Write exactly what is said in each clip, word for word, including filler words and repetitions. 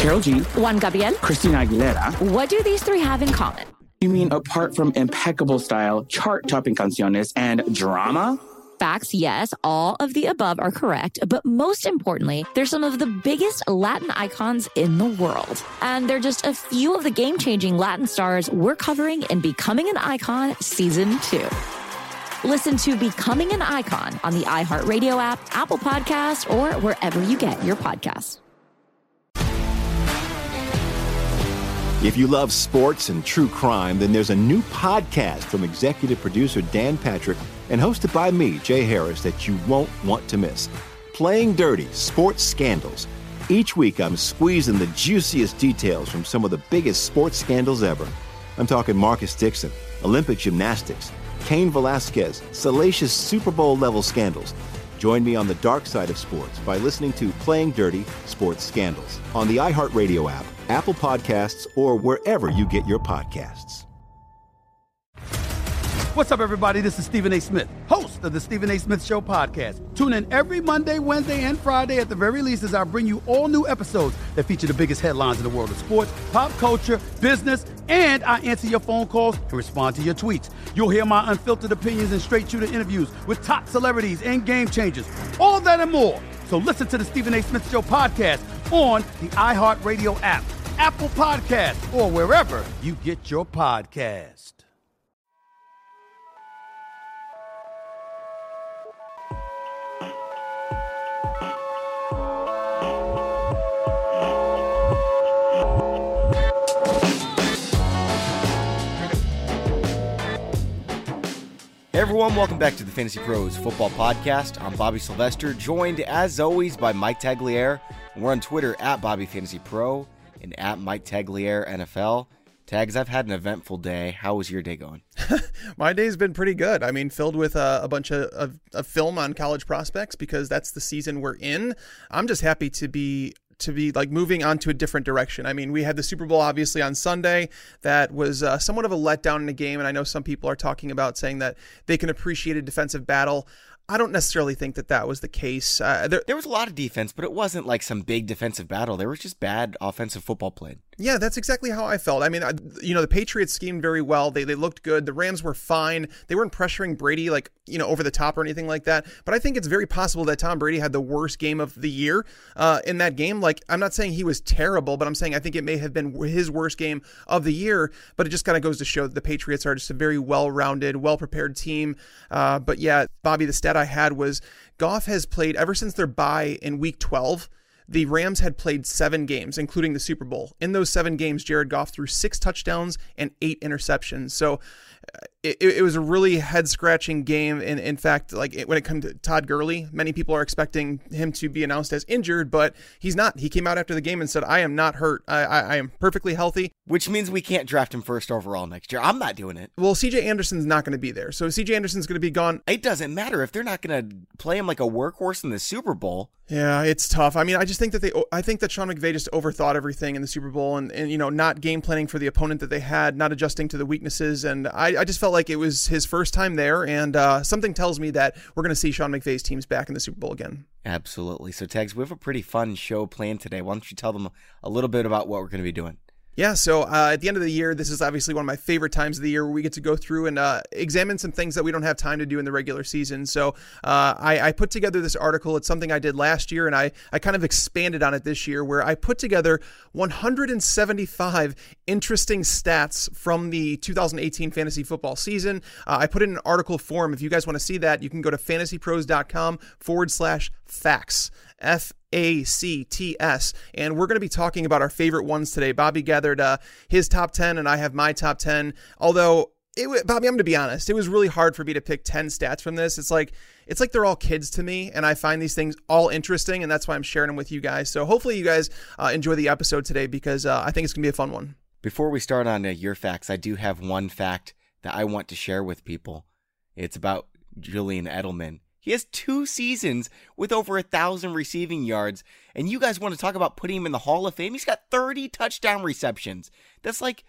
Karol G, Juan Gabriel, Christina Aguilera. What do these three have in common? You mean apart from impeccable style, chart-topping canciones, and drama? Facts, yes, all of the above are correct, but most importantly, they're some of the biggest Latin icons in the world. And they're just a few of the game-changing Latin stars we're covering in Becoming an Icon Season two. Listen to Becoming an Icon on the iHeartRadio app, Apple Podcasts, or wherever you get your podcasts. If you love sports and true crime, then there's a new podcast from executive producer Dan Patrick and hosted by me, Jay Harris, that you won't want to miss. Playing Dirty: Sports Scandals. Each week, I'm squeezing the juiciest details from some of the biggest sports scandals ever. I'm talking Marcus Dixon, Olympic gymnastics, Cain Velasquez, salacious Super Bowl-level scandals. Join me on the dark side of sports by listening to Playing Dirty: Sports Scandals on the iHeartRadio app, Apple Podcasts, or wherever you get your podcasts. What's up, everybody? This is Stephen A. Smith, host of the Stephen A. Smith Show podcast. Tune in every Monday, Wednesday, and Friday at the very least as I bring you all new episodes that feature the biggest headlines in the world of sports, pop culture, business, and I answer your phone calls and respond to your tweets. You'll hear my unfiltered opinions and straight-shooter interviews with top celebrities and game changers. All that and more. So listen to the Stephen A. Smith Show podcast on the iHeartRadio app, Apple Podcasts, or wherever you get your podcast. Hey everyone, welcome back to the Fantasy Pros Football Podcast. I'm Bobby Sylvester, joined as always by Mike Tagliere. And we're on Twitter at Bobby Fantasy Pro and at Mike Tagliere N F L. Tags, I've had an eventful day. How was your day going? My day's been pretty good. I mean, filled with uh, a bunch of, of, of film on college prospects because that's the season we're in. I'm just happy to be to be like moving on to a different direction. I mean, we had the Super Bowl obviously on Sunday. That was uh, somewhat of a letdown in the game. And I know some people are talking about saying that they can appreciate a defensive battle. I don't necessarily think that that was the case. Uh, there, there was a lot of defense, but it wasn't like some big defensive battle. There was just bad offensive football played. Yeah, that's exactly how I felt. I mean, I, you know, the Patriots schemed very well. They they looked good. The Rams were fine. They weren't pressuring Brady like, you know, over the top or anything like that. But I think it's very possible that Tom Brady had the worst game of the year uh, in that game. Like, I'm not saying he was terrible, but I'm saying I think it may have been his worst game of the year. But it just kind of goes to show that the Patriots are just a very well-rounded, well-prepared team. Uh, but yeah, Bobby, the stat I had was Goff has played ever since their bye in week twelve. The Rams had played seven games, including the Super Bowl. In those seven games, Jared Goff threw six touchdowns and eight interceptions. So it, it was a really head-scratching game. And in fact, like when it comes to Todd Gurley, many people are expecting him to be announced as injured, but he's not. He came out after the game and said, I am not hurt. I, I, I am perfectly healthy. Which means we can't draft him first overall next year. I'm not doing it. Well, C J Anderson's not going to be there. So C J Anderson's going to be gone. It doesn't matter if they're not going to play him like a workhorse in the Super Bowl. Yeah, it's tough. I mean, I just think that they, I think that Sean McVay just overthought everything in the Super Bowl and, and you know, not game planning for the opponent that they had, not adjusting to the weaknesses. And I, I just felt like it was his first time there. And uh, something tells me that we're going to see Sean McVay's teams back in the Super Bowl again. Absolutely. So, Tags, we have a pretty fun show planned today. Why don't you tell them a little bit about what we're going to be doing? Yeah, so uh, at the end of the year, this is obviously one of my favorite times of the year where we get to go through and uh, examine some things that we don't have time to do in the regular season. So uh, I, I put together this article. It's something I did last year, and I, I kind of expanded on it this year, where I put together one hundred seventy-five interesting stats from the two thousand eighteen fantasy football season. Uh, I put it in an article form. If you guys want to see that, you can go to fantasypros.com forward slash facts. F A C T S. And we're going to be talking about our favorite ones today. Bobby gathered uh, his top ten, and I have my top ten. Although, it, Bobby, I'm going to be honest, it was really hard for me to pick ten stats from this. It's like it's like they're all kids to me, and I find these things all interesting, and that's why I'm sharing them with you guys. So hopefully you guys uh, enjoy the episode today, because uh, I think it's going to be a fun one. Before we start on uh, your facts, I do have one fact that I want to share with people. It's about Julian Edelman. He has two seasons with over a thousand receiving yards, and you guys want to talk about putting him in the Hall of Fame? He's got thirty touchdown receptions. That's like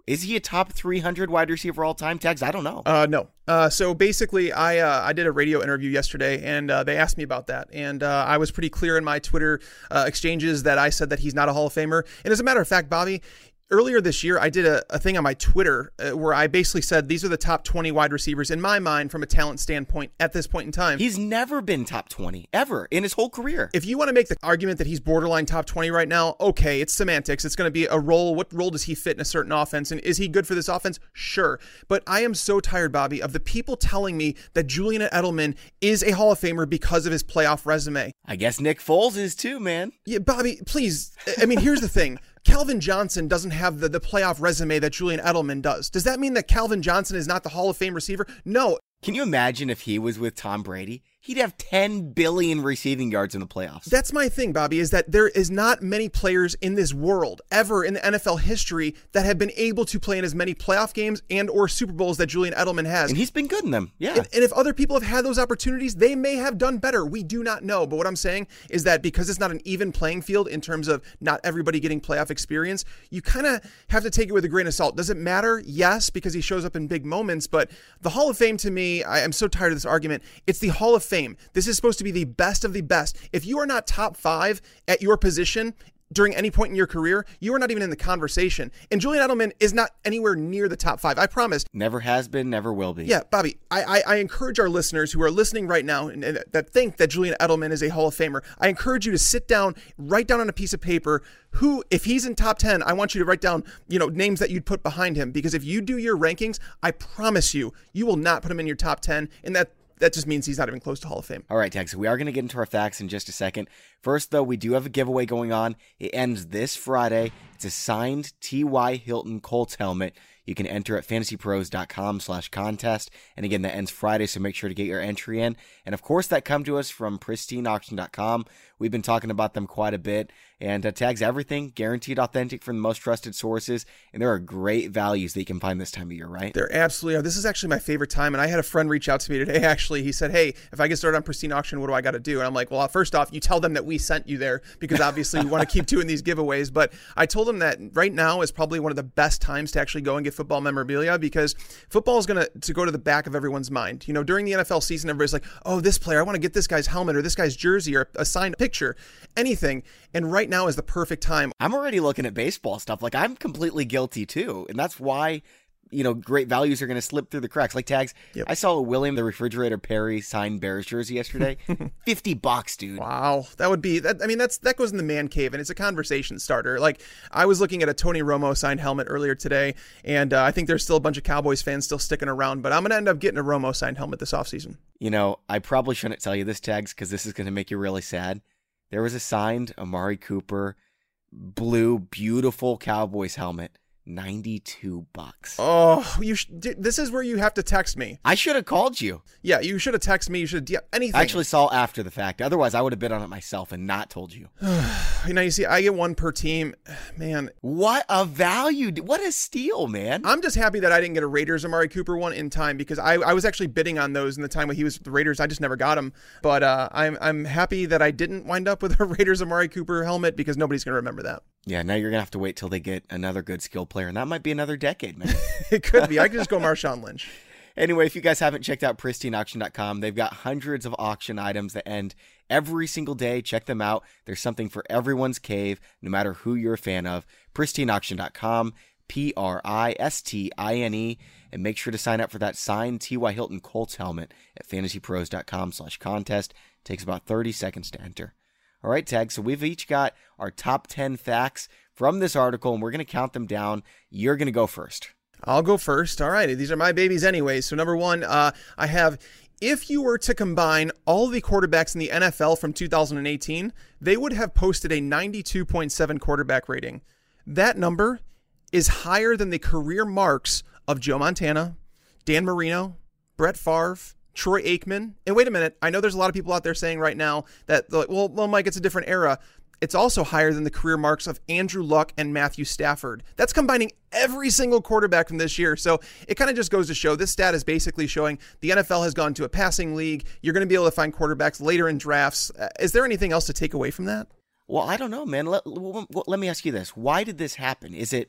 Is he a top three hundred wide receiver all time, Tags? I don't know. Uh, no. Uh, so basically, I uh, I did a radio interview yesterday, and uh, they asked me about that. And uh, I was pretty clear in my Twitter uh, exchanges that I said that he's not a Hall of Famer. And as a matter of fact, Bobby, earlier this year, I did a, a thing on my Twitter uh, where I basically said these are the top twenty wide receivers in my mind from a talent standpoint at this point in time. He's never been top twenty, ever, in his whole career. If you want to make the argument that he's borderline top twenty right now, okay, it's semantics. It's going to be a role. What role does he fit in a certain offense? And is he good for this offense? Sure. But I am so tired, Bobby, of the people telling me that Julian Edelman is a Hall of Famer because of his playoff resume. I guess Nick Foles is too, man. Yeah, Bobby, please. I mean, here's the thing. Calvin Johnson doesn't have the, the playoff resume that Julian Edelman does. Does that mean that Calvin Johnson is not the Hall of Fame receiver? No. Can you imagine if he was with Tom Brady? He'd have ten billion receiving yards in the playoffs. That's my thing, Bobby, is that there is not many players in this world ever in the N F L history that have been able to play in as many playoff games and or Super Bowls that Julian Edelman has. And he's been good in them, yeah. And, and if other people have had those opportunities, they may have done better. We do not know. But what I'm saying is that because it's not an even playing field in terms of not everybody getting playoff experience, you kind of have to take it with a grain of salt. Does it matter? Yes, because he shows up in big moments. But the Hall of Fame, to me, I am so tired of this argument. It's the Hall of Fame. This is supposed to be the best of the best. If you are not top five at your position during any point in your career, you are not even in the conversation. And Julian Edelman is not anywhere near the top five. I promise. Never has been, never will be. Yeah, Bobby, I I, I encourage our listeners who are listening right now and, and that think that Julian Edelman is a Hall of Famer, I encourage you to sit down, write down on a piece of paper who, if he's in top ten, I want you to write down, you know, names that you'd put behind him. Because if you do your rankings, I promise you, you will not put him in your top ten. And that That just means he's not even close to Hall of Fame. All right, Tag, so we are going to get into our facts in just a second. First, though, we do have a giveaway going on. It ends this Friday. It's a signed T Y. Hilton Colts helmet. You can enter at fantasypros.com slash contest. And again, that ends Friday, so make sure to get your entry in. And of course, that come to us from pristine auction dot com. We've been talking about them quite a bit. And uh, Tags everything, guaranteed authentic from the most trusted sources. And there are great values that you can find this time of year, right? There absolutely are. This is actually my favorite time. And I had a friend reach out to me today, actually. He said, hey, if I get started on Pristine Auction, what do I got to do? And I'm like, well, first off, you tell them that we sent you there because obviously we want to keep doing these giveaways. But I told him that right now is probably one of the best times to actually go and get football memorabilia because football is going to to go to the back of everyone's mind. You know, during the N F L season, everybody's like, oh, this player, I want to get this guy's helmet or this guy's jersey or a signed picture, anything. And right now is the perfect time. I'm already looking at baseball stuff. Like, I'm completely guilty too. And that's why, you know, great values are going to slip through the cracks. Like, Tags, yep. I saw a William the Refrigerator Perry signed Bears jersey yesterday. fifty bucks, dude. Wow. That would be, that. I mean, that's that goes in the man cave, and it's a conversation starter. Like, I was looking at a Tony Romo signed helmet earlier today, and uh, I think there's still a bunch of Cowboys fans still sticking around, but I'm going to end up getting a Romo signed helmet this offseason. You know, I probably shouldn't tell you this, Tags, because this is going to make you really sad. There was a signed Amari Cooper blue, beautiful Cowboys helmet. ninety-two bucks. Oh, you! Sh- this is where you have to text me. I should have called you. Yeah, you should have texted me. You should have anything. I actually saw after the fact. Otherwise, I would have bid on it myself and not told you. You know, you see, I get one per team. Man. What a value. What a steal, man. I'm just happy that I didn't get a Raiders Amari Cooper one in time because I, I was actually bidding on those in the time when he was with the Raiders. I just never got them. But uh, I'm, I'm happy that I didn't wind up with a Raiders Amari Cooper helmet because nobody's going to remember that. Yeah, now you're going to have to wait till they get another good skill player, and that might be another decade, man. It could be. I could just go Marshawn Lynch. Anyway, if you guys haven't checked out pristine auction dot com, they've got hundreds of auction items that end every single day. Check them out. There's something for everyone's cave, no matter who you're a fan of. pristine auction dot com, P R I S T I N E, and make sure to sign up for that signed T Y. Hilton Colts helmet at fantasypros.com slash contest. Takes about thirty seconds to enter. All right, Tag, so we've each got our top ten facts from this article, and we're going to count them down. You're going to go first. I'll go first. All right, these are my babies anyway. So number one, uh, I have, if you were to combine all the quarterbacks in the N F L from two thousand eighteen, they would have posted a ninety-two point seven quarterback rating. That number is higher than the career marks of Joe Montana, Dan Marino, Brett Favre, Troy Aikman. And wait a minute, I know there's a lot of people out there saying right now that, like, well, well, Mike, it's a different era. It's also higher than the career marks of Andrew Luck and Matthew Stafford. That's combining every single quarterback from this year. So it kind of just goes to show, this stat is basically showing the N F L has gone to a passing league. You're going to be able to find quarterbacks later in drafts. Uh, is there anything else to take away from that? Well, I don't know, man. Let, let me ask you this. Why did this happen? Is it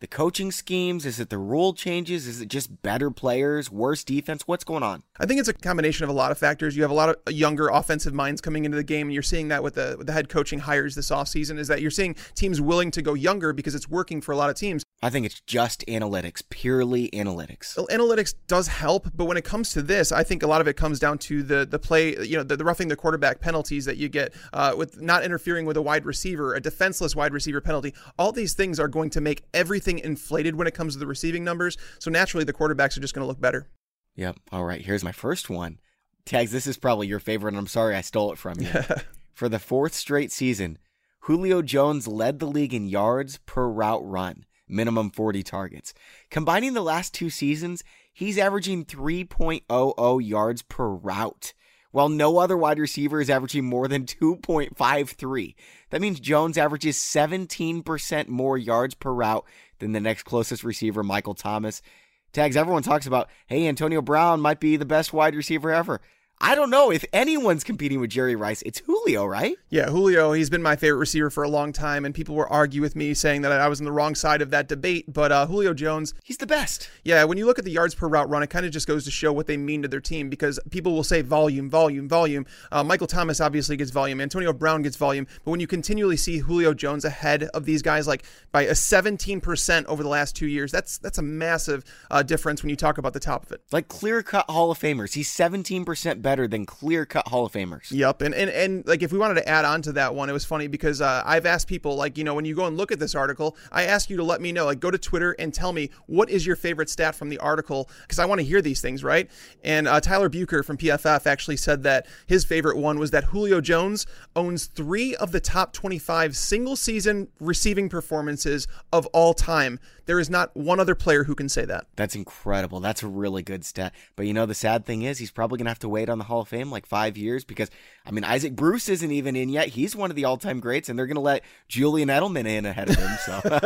the coaching schemes? Is it the rule changes? Is it just better players, worse defense? What's going on? I think it's a combination of a lot of factors. You have a lot of younger offensive minds coming into the game, and you're seeing that with the with the head coaching hires this offseason, is that you're seeing teams willing to go younger because it's working for a lot of teams. I think it's just analytics, purely analytics. Well, analytics does help, but when it comes to this, I think a lot of it comes down to the the play, you know, the, the roughing the quarterback penalties that you get uh, with not interfering with a wide receiver, a defenseless wide receiver penalty. All these things are going to make everything inflated when it comes to the receiving numbers. So naturally, the quarterbacks are just going to look better. Yep. All right. Here's my first one. Tags, this is probably your favorite, and I'm sorry I stole it from you. For the fourth straight season, Julio Jones led the league in yards per route run, minimum forty targets. Combining the last two seasons, he's averaging three point oh oh yards per route, while no other wide receiver is averaging more than two point five three. That means Jones averages seventeen percent more yards per route than the next closest receiver, Michael Thomas. Tags, everyone talks about, hey, Antonio Brown might be the best wide receiver ever. I don't know if anyone's competing with Jerry Rice. It's Julio, right? Yeah, Julio, he's been my favorite receiver for a long time, and people will argue with me saying that I was on the wrong side of that debate, but uh, Julio Jones... He's the best. Yeah, when you look at the yards per route run, it kind of just goes to show what they mean to their team, because people will say volume, volume, volume. Uh, Michael Thomas obviously gets volume. Antonio Brown gets volume. But when you continually see Julio Jones ahead of these guys, like by a seventeen percent over the last two years, that's that's a massive uh, difference when you talk about the top of it. Like clear-cut Hall of Famers. He's seventeen percent better than clear-cut Hall of Famers. Yep, and, and and like if we wanted to add on to that one, it was funny because uh, I've asked people, like, you know, when you go and look at this article, I ask you to let me know, like, go to Twitter and tell me what is your favorite stat from the article, because I want to hear these things, right? And uh, Tyler Bucher from P F F actually said that his favorite one was that Julio Jones owns three of the top twenty-five single-season receiving performances of all time. There is not one other player who can say that. That's incredible. That's a really good stat. But you know, the sad thing is he's probably going to have to wait on the Hall of Fame like five years because, I mean, Isaac Bruce isn't even in yet. He's one of the all-time greats, and they're going to let Julian Edelman in ahead of him.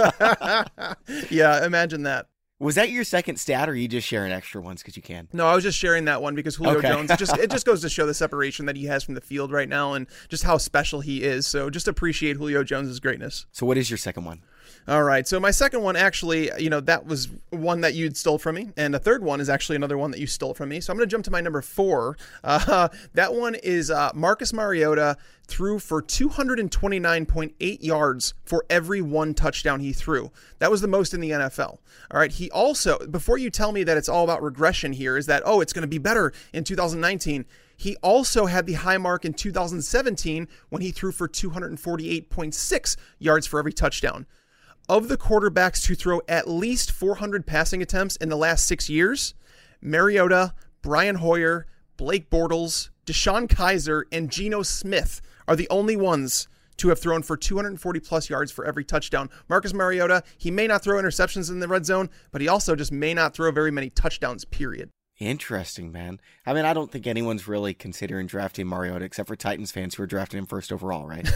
So, yeah, imagine that. Was that your second stat, or are you just sharing extra ones because you can? No, I was just sharing that one because Julio okay. Jones, it just, it just goes to show the separation that he has from the field right now and just how special he is. So just appreciate Julio Jones' greatness. So what is your second one? All right. So my second one, actually, you know, that was one that you'd stole from me. And the third one is actually another one that you stole from me. So I'm going to jump to my number four. Uh, that one is uh, Marcus Mariota threw for two hundred twenty-nine point eight yards for every one touchdown he threw. That was the most in the N F L. All right. He also, before you tell me that it's all about regression here, is that, oh, it's going to be better in two thousand nineteen. He also had the high mark in two thousand seventeen when he threw for two hundred forty-eight point six yards for every touchdown. Of the quarterbacks to throw at least four hundred passing attempts in the last six years, Mariota, Brian Hoyer, Blake Bortles, Deshaun Kaiser, and Geno Smith are the only ones to have thrown for two hundred forty plus yards for every touchdown. Marcus Mariota, he may not throw interceptions in the red zone, but he also just may not throw very many touchdowns, period. Interesting, man. I mean, I don't think anyone's really considering drafting Mariota except for Titans fans who are drafting him first overall, right?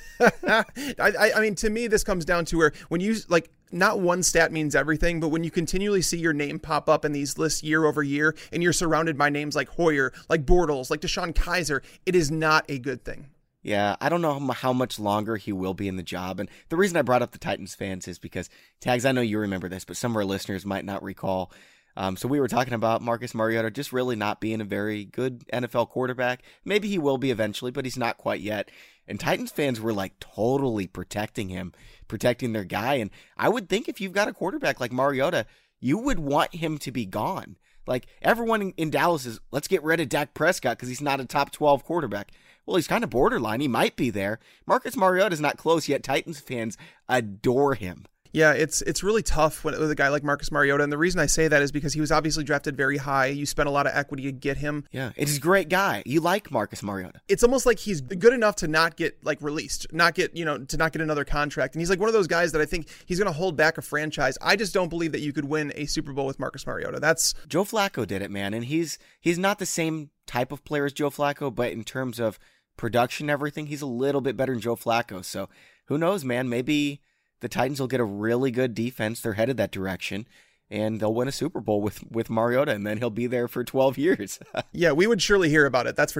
I, I mean, to me, this comes down to where when you, like, not one stat means everything, but when you continually see your name pop up in these lists year over year, and you're surrounded by names like Hoyer, like Bortles, like Deshaun Kaiser, it is not a good thing. Yeah, I don't know how much longer he will be in the job. And the reason I brought up the Titans fans is because, Tags, I know you remember this, but some of our listeners might not recall. Um, so we were talking about Marcus Mariota just really not being a very good N F L quarterback. Maybe he will be eventually, but he's not quite yet. And Titans fans were like totally protecting him, protecting their guy. And I would think if you've got a quarterback like Mariota, you would want him to be gone. Like everyone in, in Dallas is, let's get rid of Dak Prescott because he's not a top twelve quarterback. Well, he's kind of borderline. He might be there. Marcus Mariota is not close yet. Titans fans adore him. Yeah, it's it's really tough when, with a guy like Marcus Mariota, and the reason I say that is because he was obviously drafted very high. You spent a lot of equity to get him. Yeah, it's a great guy. You like Marcus Mariota. It's almost like he's good enough to not get like released, not get, you know, to not get another contract. And he's like one of those guys that I think he's going to hold back a franchise. I just don't believe that you could win a Super Bowl with Marcus Mariota. That's Joe Flacco did it, man, and he's he's not the same type of player as Joe Flacco, but in terms of production, everything, he's a little bit better than Joe Flacco. So who knows, man? Maybe the Titans will get a really good defense. They're headed that direction, and they'll win a Super Bowl with, with Mariota, and then he'll be there for twelve years. Yeah, we would surely hear about it. That's for sure.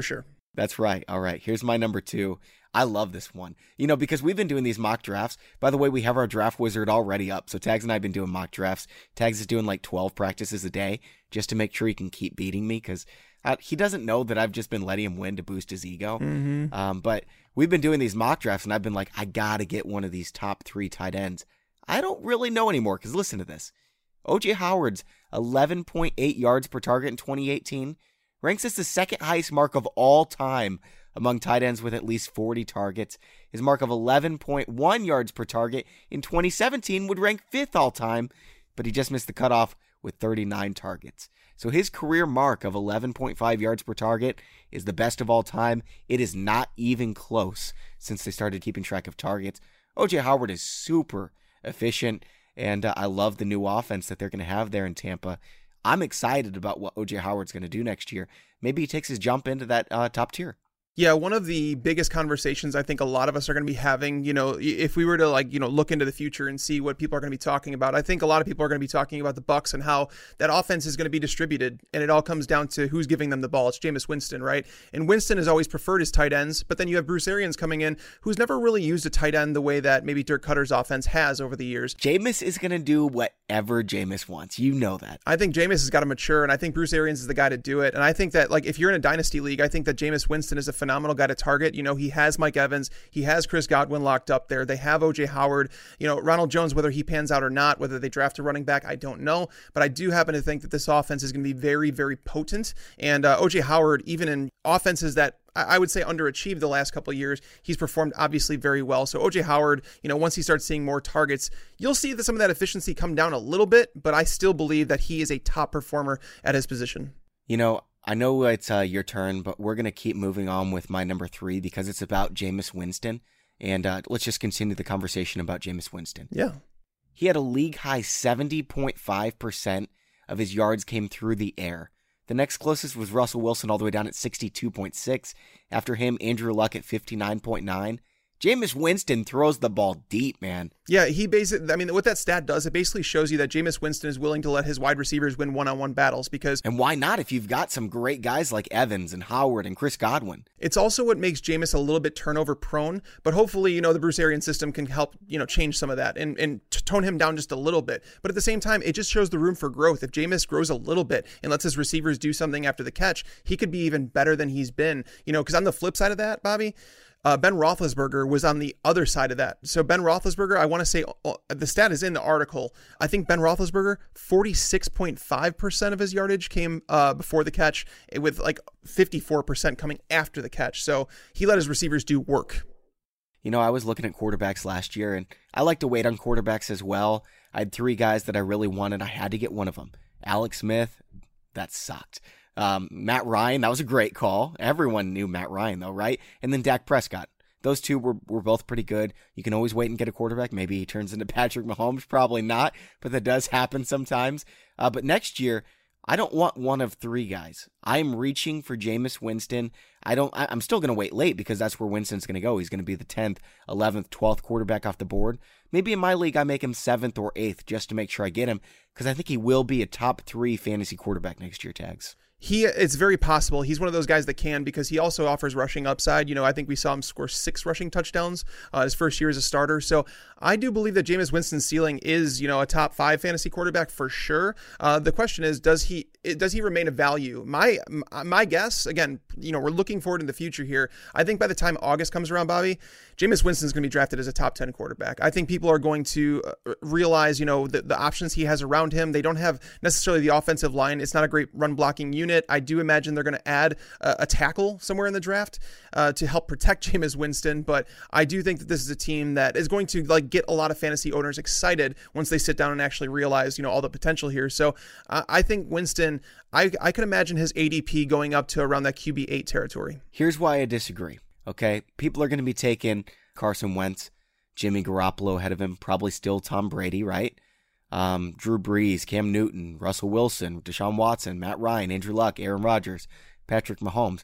That's right. All right. Here's my number two. I love this one. You know, because we've been doing these mock drafts. By the way, we have our draft wizard already up. So Tags and I have been doing mock drafts. Tags is doing like twelve practices a day just to make sure he can keep beating me because he doesn't know that I've just been letting him win to boost his ego. Mm-hmm. Um, but we've been doing these mock drafts and I've been like, I got to get one of these top three tight ends. I don't really know anymore because listen to this. O J Howard's eleven point eight yards per target in twenty eighteen ranks as the second highest mark of all time among tight ends with at least forty targets. His mark of eleven point one yards per target in twenty seventeen would rank fifth all time, but he just missed the cutoff with thirty-nine targets. So his career mark of eleven point five yards per target is the best of all time. It is not even close since they started keeping track of targets. O J Howard is super efficient, and uh, I love the new offense that they're going to have there in Tampa. I'm excited about what O J Howard's going to do next year. Maybe he takes his jump into that uh, top tier. Yeah, one of the biggest conversations I think a lot of us are going to be having, you know, if we were to like, you know, look into the future and see what people are going to be talking about, I think a lot of people are going to be talking about the Bucs and how that offense is going to be distributed. And it all comes down to who's giving them the ball. It's Jameis Winston, right? And Winston has always preferred his tight ends, but then you have Bruce Arians coming in who's never really used a tight end the way that maybe Dirk Cutter's offense has over the years. Jameis is going to do whatever Jameis wants. You know that. I think Jameis has got to mature, and I think Bruce Arians is the guy to do it. And I think that, like, if you're in a dynasty league, I think that Jameis Winston is a phenomenal guy to target. You know, he has Mike Evans. He has Chris Godwin locked up there. They have O J Howard. You know, Ronald Jones, whether he pans out or not, whether they draft a running back, I don't know. But I do happen to think that this offense is going to be very, very potent. And uh, O J Howard, even in offenses that I would say underachieved the last couple of years, he's performed obviously very well. So O J Howard, you know, once he starts seeing more targets, you'll see that some of that efficiency come down a little bit, but I still believe that he is a top performer at his position. You know, I know it's uh, your turn, but we're going to keep moving on with my number three because it's about Jameis Winston. And uh, let's just continue the conversation about Jameis Winston. Yeah. He had a league-high seventy point five percent of his yards came through the air. The next closest was Russell Wilson all the way down at sixty-two point six. After him, Andrew Luck at fifty-nine point nine. Jameis Winston throws the ball deep, man. Yeah, he basically, I mean, what that stat does, it basically shows you that Jameis Winston is willing to let his wide receivers win one-on-one battles because... And why not if you've got some great guys like Evans and Howard and Chris Godwin? It's also what makes Jameis a little bit turnover prone, but hopefully, you know, the Bruce Arians system can help, you know, change some of that and, and tone him down just a little bit. But at the same time, it just shows the room for growth. If Jameis grows a little bit and lets his receivers do something after the catch, he could be even better than he's been. You know, because on the flip side of that, Bobby... Uh, Ben Roethlisberger was on the other side of that. So Ben Roethlisberger, I want to say uh, the stat is in the article. I think Ben Roethlisberger, forty-six point five percent of his yardage came uh, before the catch, with like fifty-four percent coming after the catch. So he let his receivers do work. You know, I was looking at quarterbacks last year, and I like to wait on quarterbacks as well. I had three guys that I really wanted. I had to get one of them. Alex Smith, that sucked. Um, Matt Ryan, that was a great call. Everyone knew Matt Ryan, though, right? And then Dak Prescott. Those two were, were both pretty good. You can always wait and get a quarterback. Maybe he turns into Patrick Mahomes. Probably not, but that does happen sometimes. Uh, but next year, I don't want one of three guys. I'm reaching for Jameis Winston. I don't, I, I'm still going to wait late because that's where Winston's going to go. He's going to be the tenth, eleventh, twelfth quarterback off the board. Maybe in my league, I make him seventh or eighth just to make sure I get him because I think he will be a top three fantasy quarterback next year, Tags. He, it's very possible. He's one of those guys that can because he also offers rushing upside. You know, I think we saw him score six rushing touchdowns uh, his first year as a starter. So I do believe that Jameis Winston's ceiling is, you know, a top five fantasy quarterback for sure. Uh, the question is, does he does he remain a value? My my guess, again, you know, we're looking forward in the future here. I think by the time August comes around, Bobby, Jameis Winston's going to be drafted as a top ten quarterback. I think people are going to realize, you know, the, the options he has around him. They don't have necessarily the offensive line. It's not a great run blocking unit. I do imagine they're going to add a, a tackle somewhere in the draft uh, to help protect Jameis Winston. But I do think that this is a team that is going to like get a lot of fantasy owners excited once they sit down and actually realize, you know, all the potential here. So uh, I think Winston, I, I could imagine his A D P going up to around that Q B eight territory. Here's why I disagree. Okay. People are going to be taking Carson Wentz, Jimmy Garoppolo ahead of him, probably still Tom Brady, right? Um, Drew Brees, Cam Newton, Russell Wilson, Deshaun Watson, Matt Ryan, Andrew Luck, Aaron Rodgers, Patrick Mahomes.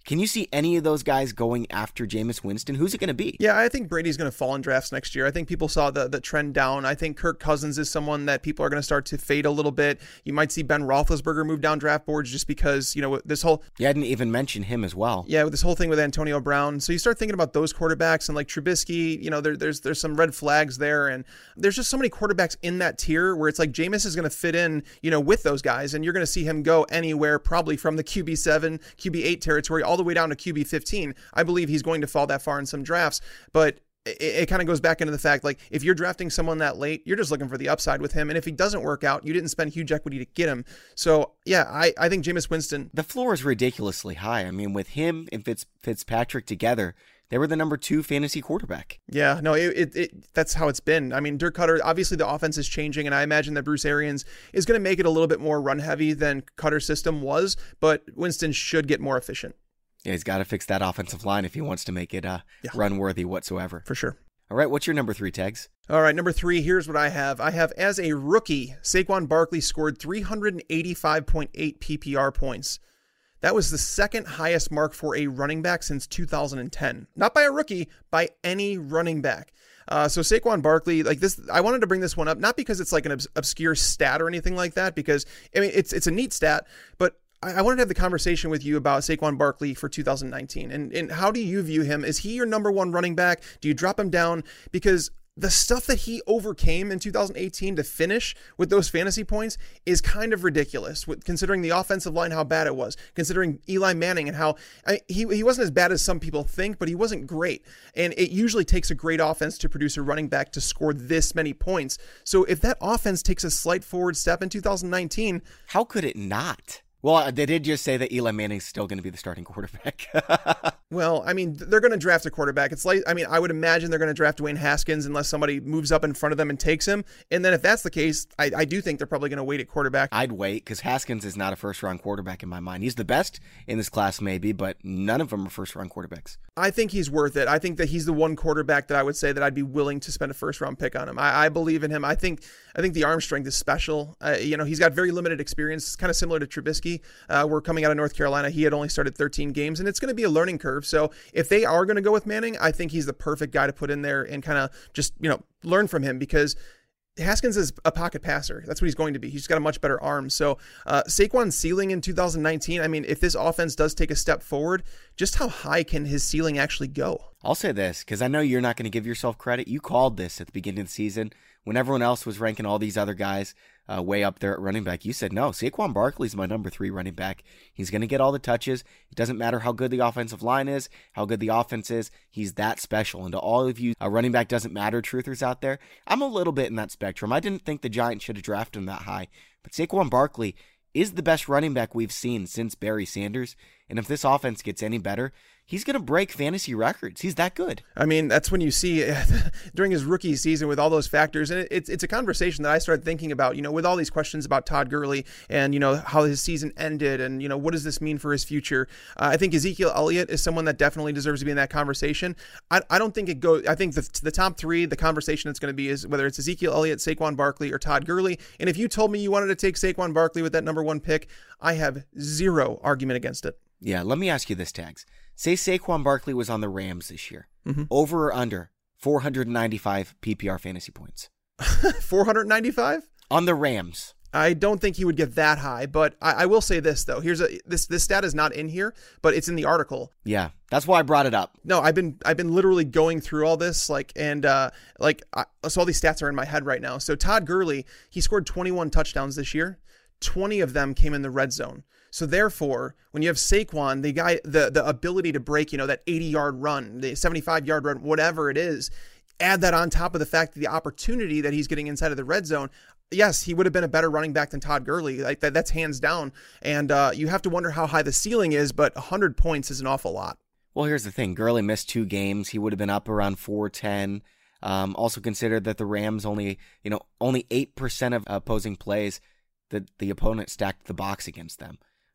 Can you see any of those guys going after Jameis Winston? Who's it going to be? Yeah, I think Brady's going to fall in drafts next year. I think people saw the, the trend down. I think Kirk Cousins is someone that people are going to start to fade a little bit. You might see Ben Roethlisberger move down draft boards just because, you know, this whole... You hadn't even mentioned him as well. Yeah, with this whole thing with Antonio Brown. So you start thinking about those quarterbacks and like Trubisky, you know, there, there's there's some red flags there. And there's just so many quarterbacks in that tier where it's like Jameis is going to fit in, you know, with those guys. And you're going to see him go anywhere probably from the Q B seven, Q B eight territory all the way down to Q B fifteen. I believe he's going to fall that far in some drafts, but it, it kind of goes back into the fact, like, if you're drafting someone that late, you're just looking for the upside with him. And if he doesn't work out, you didn't spend huge equity to get him. So yeah, I, I think Jameis Winston. The floor is ridiculously high. I mean, with him and Fitz, Fitzpatrick together, they were the number two fantasy quarterback. Yeah, no, it, it, it that's how it's been. I mean, Dirk Cutter, obviously the offense is changing, and I imagine that Bruce Arians is going to make it a little bit more run heavy than Cutter's system was, but Winston should get more efficient. Yeah, he's got to fix that offensive line if he wants to make it uh, yeah. run-worthy whatsoever. For sure. All right, what's your number three, Tags? All right, number three, here's what I have. I have, as a rookie, Saquon Barkley scored three hundred eighty-five point eight P P R points. That was the second highest mark for a running back since two thousand ten. Not by a rookie, by any running back. Uh, so Saquon Barkley, like this, I wanted to bring this one up, not because it's like an obs- obscure stat or anything like that, because, I mean, it's it's a neat stat, but I, I wanted to have the conversation with you about Saquon Barkley for two thousand nineteen. And, and how do you view him? Is he your number one running back? Do you drop him down? Because the stuff that he overcame in two thousand eighteen to finish with those fantasy points is kind of ridiculous, with, considering the offensive line, how bad it was, considering Eli Manning and how I, he, he wasn't as bad as some people think, but he wasn't great. And it usually takes a great offense to produce a running back to score this many points. So if that offense takes a slight forward step in two thousand nineteen, how could it not? Well, they did just say that Eli Manning's still going to be the starting quarterback. Well, I mean, they're going to draft a quarterback. It's like, I mean, I would imagine they're going to draft Dwayne Haskins unless somebody moves up in front of them and takes him. And then if that's the case, I, I do think they're probably going to wait at quarterback. I'd wait because Haskins is not a first-round quarterback in my mind. He's the best in this class maybe, but none of them are first-round quarterbacks. I think he's worth it. I think that he's the one quarterback that I would say that I'd be willing to spend a first-round pick on him. I, I believe in him. I think I think the arm strength is special. Uh, you know, he's got very limited experience. It's kind of similar to Trubisky. Uh, we're coming out of North Carolina. He had only started thirteen games, and it's going to be a learning curve. So if they are going to go with Manning, I think he's the perfect guy to put in there and kind of just, you know, learn from him, because Haskins is a pocket passer. That's what he's going to be. He's just got a much better arm. So uh, Saquon's ceiling in two thousand nineteen, I mean, if this offense does take a step forward, just how high can his ceiling actually go? I'll say this, because I know you're not going to give yourself credit. You called this at the beginning of the season when everyone else was ranking all these other guys uh, way up there at running back. You said, no, Saquon Barkley's my number three running back. He's going to get all the touches. It doesn't matter how good the offensive line is, how good the offense is. He's that special. And to all of you uh, running back doesn't matter truthers out there, I'm a little bit in that spectrum. I didn't think the Giants should have drafted him that high. But Saquon Barkley is the best running back we've seen since Barry Sanders. And if this offense gets any better, he's going to break fantasy records. He's that good. I mean, that's when you see during his rookie season with all those factors. And it's it's a conversation that I started thinking about, you know, with all these questions about Todd Gurley and, you know, how his season ended and, you know, what does this mean for his future? Uh, I think Ezekiel Elliott is someone that definitely deserves to be in that conversation. I, I don't think it goes, I think the, the top three, the conversation that's going to be is whether it's Ezekiel Elliott, Saquon Barkley, or Todd Gurley. And if you told me you wanted to take Saquon Barkley with that number one pick, I have zero argument against it. Yeah, let me ask you this, Tags. Say Saquon Barkley was on the Rams this year. Mm-hmm. Over or under four hundred ninety-five P P R fantasy points? four hundred ninety-five? On the Rams. I don't think he would get that high, but I, I will say this, though. Here's a this this stat is not in here, but it's in the article. Yeah, that's why I brought it up. No, I've been I've been literally going through all this, like, and uh, like, I, so all these stats are in my head right now. So Todd Gurley, he scored twenty-one touchdowns this year. twenty of them came in the red zone. So therefore, when you have Saquon, the guy, the, the ability to break, you know, that eighty-yard run, the seventy-five-yard run, whatever it is, add that on top of the fact that the opportunity that he's getting inside of the red zone, yes, he would have been a better running back than Todd Gurley. Like that, that's hands down. And uh, you have to wonder how high the ceiling is, but one hundred points is an awful lot. Well, here's the thing. Gurley missed two games. He would have been up around four ten. Um, also consider that the Rams only, you know, only eight percent of opposing plays that the opponent stacked the box against them.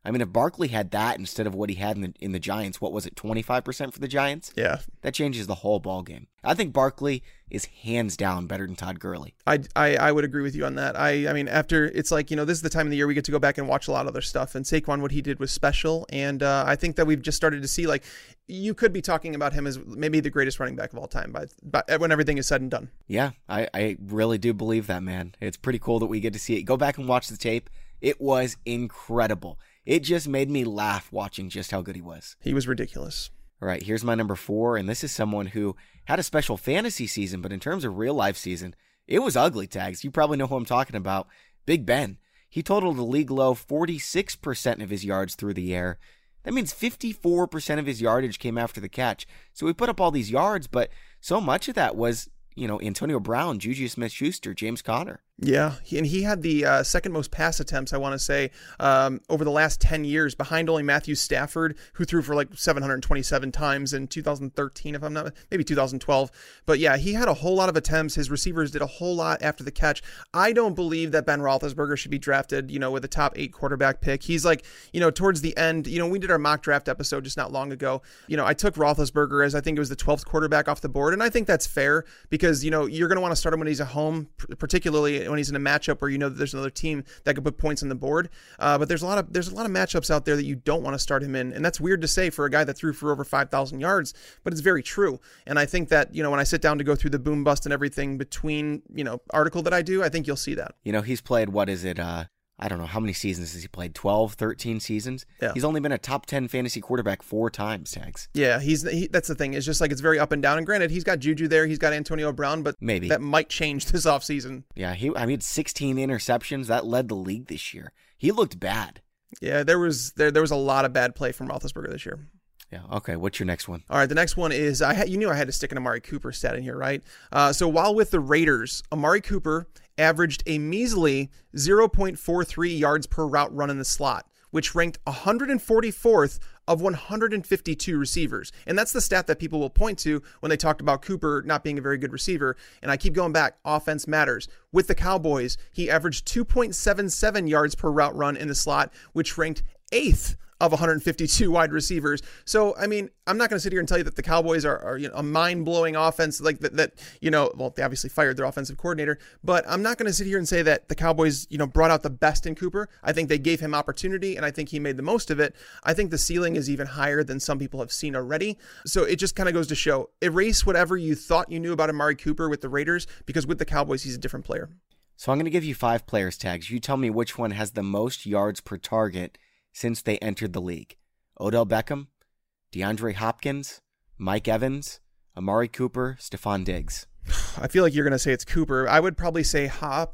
I mean, if Barkley had that instead of what he had in the, in the Giants, what was it, twenty-five percent for the Giants? Yeah. That changes the whole ball game. I think Barkley is hands down better than Todd Gurley. I, I, I would agree with you on that. I, I mean, after, it's like, you know, this is the time of the year we get to go back and watch a lot of other stuff. And Saquon, what he did was special. And uh, I think that we've just started to see, like, you could be talking about him as maybe the greatest running back of all time by, by when everything is said and done. Yeah, I, I really do believe that, man. It's pretty cool that we get to see it. Go back and watch the tape. It was incredible. It just made me laugh watching just how good he was. He was ridiculous. All right, here's my number four, and this is someone who had a special fantasy season, but in terms of real life season, it was ugly, Tags. You probably know who I'm talking about. Big Ben. He totaled a league low forty-six percent of his yards through the air. That means fifty-four percent of his yardage came after the catch. So we put up all these yards, but so much of that was, you know, Antonio Brown, Juju Smith-Schuster, James Conner. Yeah, he, and he had the uh, second most pass attempts, I want to say, um, over the last ten years, behind only Matthew Stafford, who threw for like seven hundred twenty-seven times in two thousand thirteen, if I'm not, maybe two thousand twelve. But yeah, he had a whole lot of attempts. His receivers did a whole lot after the catch. I don't believe that Ben Roethlisberger should be drafted, you know, with a top eight quarterback pick. He's like, you know, towards the end, you know, we did our mock draft episode just not long ago. You know, I took Roethlisberger as I think it was the twelfth quarterback off the board. And I think that's fair because, you know, you're going to want to start him when he's at home, particularly when he's in a matchup where you know that there's another team that could put points on the board. Uh, but there's a lot of there's a lot of matchups out there that you don't want to start him in, and that's weird to say for a guy that threw for over five thousand yards, but it's very true. And I think that, you know, when I sit down to go through the boom bust and everything between, you know, article that I do, I think you'll see that. You know, he's played, what is it, uh, I don't know, how many seasons has he played? twelve, thirteen seasons? Yeah. He's only been a top ten fantasy quarterback four times, Tags. Yeah, he's he, that's the thing. It's just like it's very up and down. And granted, he's got Juju there. He's got Antonio Brown, but maybe that might change this offseason. Yeah, he I mean, sixteen interceptions. That led the league this year. He looked bad. Yeah, there was there there was a lot of bad play from Roethlisberger this year. Yeah, okay, what's your next one? All right, the next one is, I ha- you knew I had to stick an Amari Cooper stat in here, right? Uh, so while with the Raiders, Amari Cooper averaged a measly zero point four three yards per route run in the slot, which ranked one hundred forty-fourth of one hundred fifty-two receivers. And that's the stat that people will point to when they talked about Cooper not being a very good receiver. And I keep going back, offense matters. With the Cowboys, he averaged two point seven seven yards per route run in the slot, which ranked eighth of one hundred fifty-two wide receivers. So, I mean, I'm not going to sit here and tell you that the Cowboys are, are you know, a mind-blowing offense like that, that, you know, well, they obviously fired their offensive coordinator, but I'm not going to sit here and say that the Cowboys, you know, brought out the best in Cooper. I think they gave him opportunity, and I think he made the most of it. I think the ceiling is even higher than some people have seen already. So it just kind of goes to show, erase whatever you thought you knew about Amari Cooper with the Raiders, because with the Cowboys, he's a different player. So I'm going to give you five players, Tags. You tell me which one has the most yards per target since they entered the league. Odell Beckham, DeAndre Hopkins, Mike Evans, Amari Cooper, Stephon Diggs. I feel like you're going to say it's Cooper. I would probably say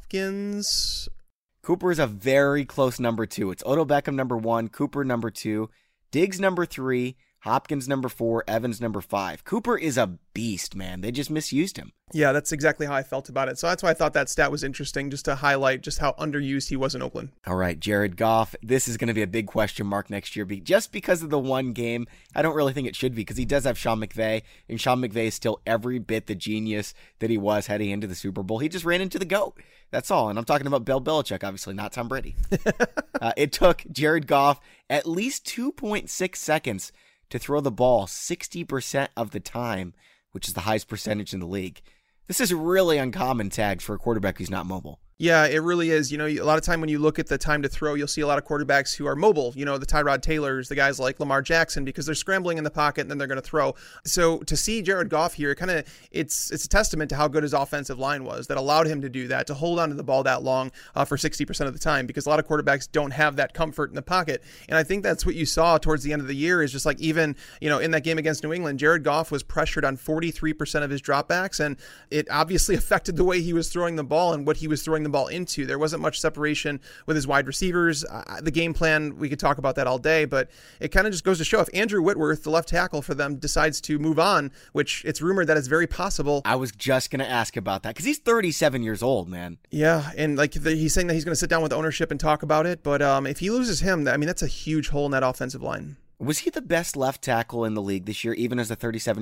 Hopkins. Cooper is a very close number two. It's Odell Beckham number one, Cooper number two, Diggs number three, Hopkins number four, Evans number five. Cooper is a beast, man. They just misused him. Yeah, that's exactly how I felt about it. So that's why I thought that stat was interesting, just to highlight just how underused he was in Oakland. All right, Jared Goff. This is going to be a big question mark next year, just because of the one game. I don't really think it should be, because he does have Sean McVay, and Sean McVay is still every bit the genius that he was heading into the Super Bowl. He just ran into the GOAT. That's all. And I'm talking about Bill Belichick, obviously, not Tom Brady. uh, it took Jared Goff at least two point six seconds to throw the ball sixty percent of the time, which is the highest percentage in the league. This is really uncommon, Tags, for a quarterback who's not mobile. Yeah, it really is. You know, a lot of time when you look at the time to throw, you'll see a lot of quarterbacks who are mobile. You know, the Tyrod Taylors, the guys like Lamar Jackson, because they're scrambling in the pocket and then they're going to throw. So to see Jared Goff here, kind of, it's it's a testament to how good his offensive line was that allowed him to do that, to hold on to the ball that long uh, for sixty percent of the time, because a lot of quarterbacks don't have that comfort in the pocket. And I think that's what you saw towards the end of the year is just like even, you know, in that game against New England, Jared Goff was pressured on forty-three percent of his dropbacks, and it obviously affected the way he was throwing the ball and what he was throwing the ball into. There wasn't much separation with his wide receivers. Uh, the game plan, we could talk about that all day, but it kind of just goes to show if Andrew Whitworth, the left tackle for them, decides to move on, which it's rumored that it's very possible. I was just going to ask about that because he's thirty-seven years old, man. Yeah, and like the, he's saying that he's going to sit down with ownership and talk about it, but um, if he loses him, I mean, that's a huge hole in that offensive line. Was he the best left tackle in the league this year, even as a thirty-seven-year-old?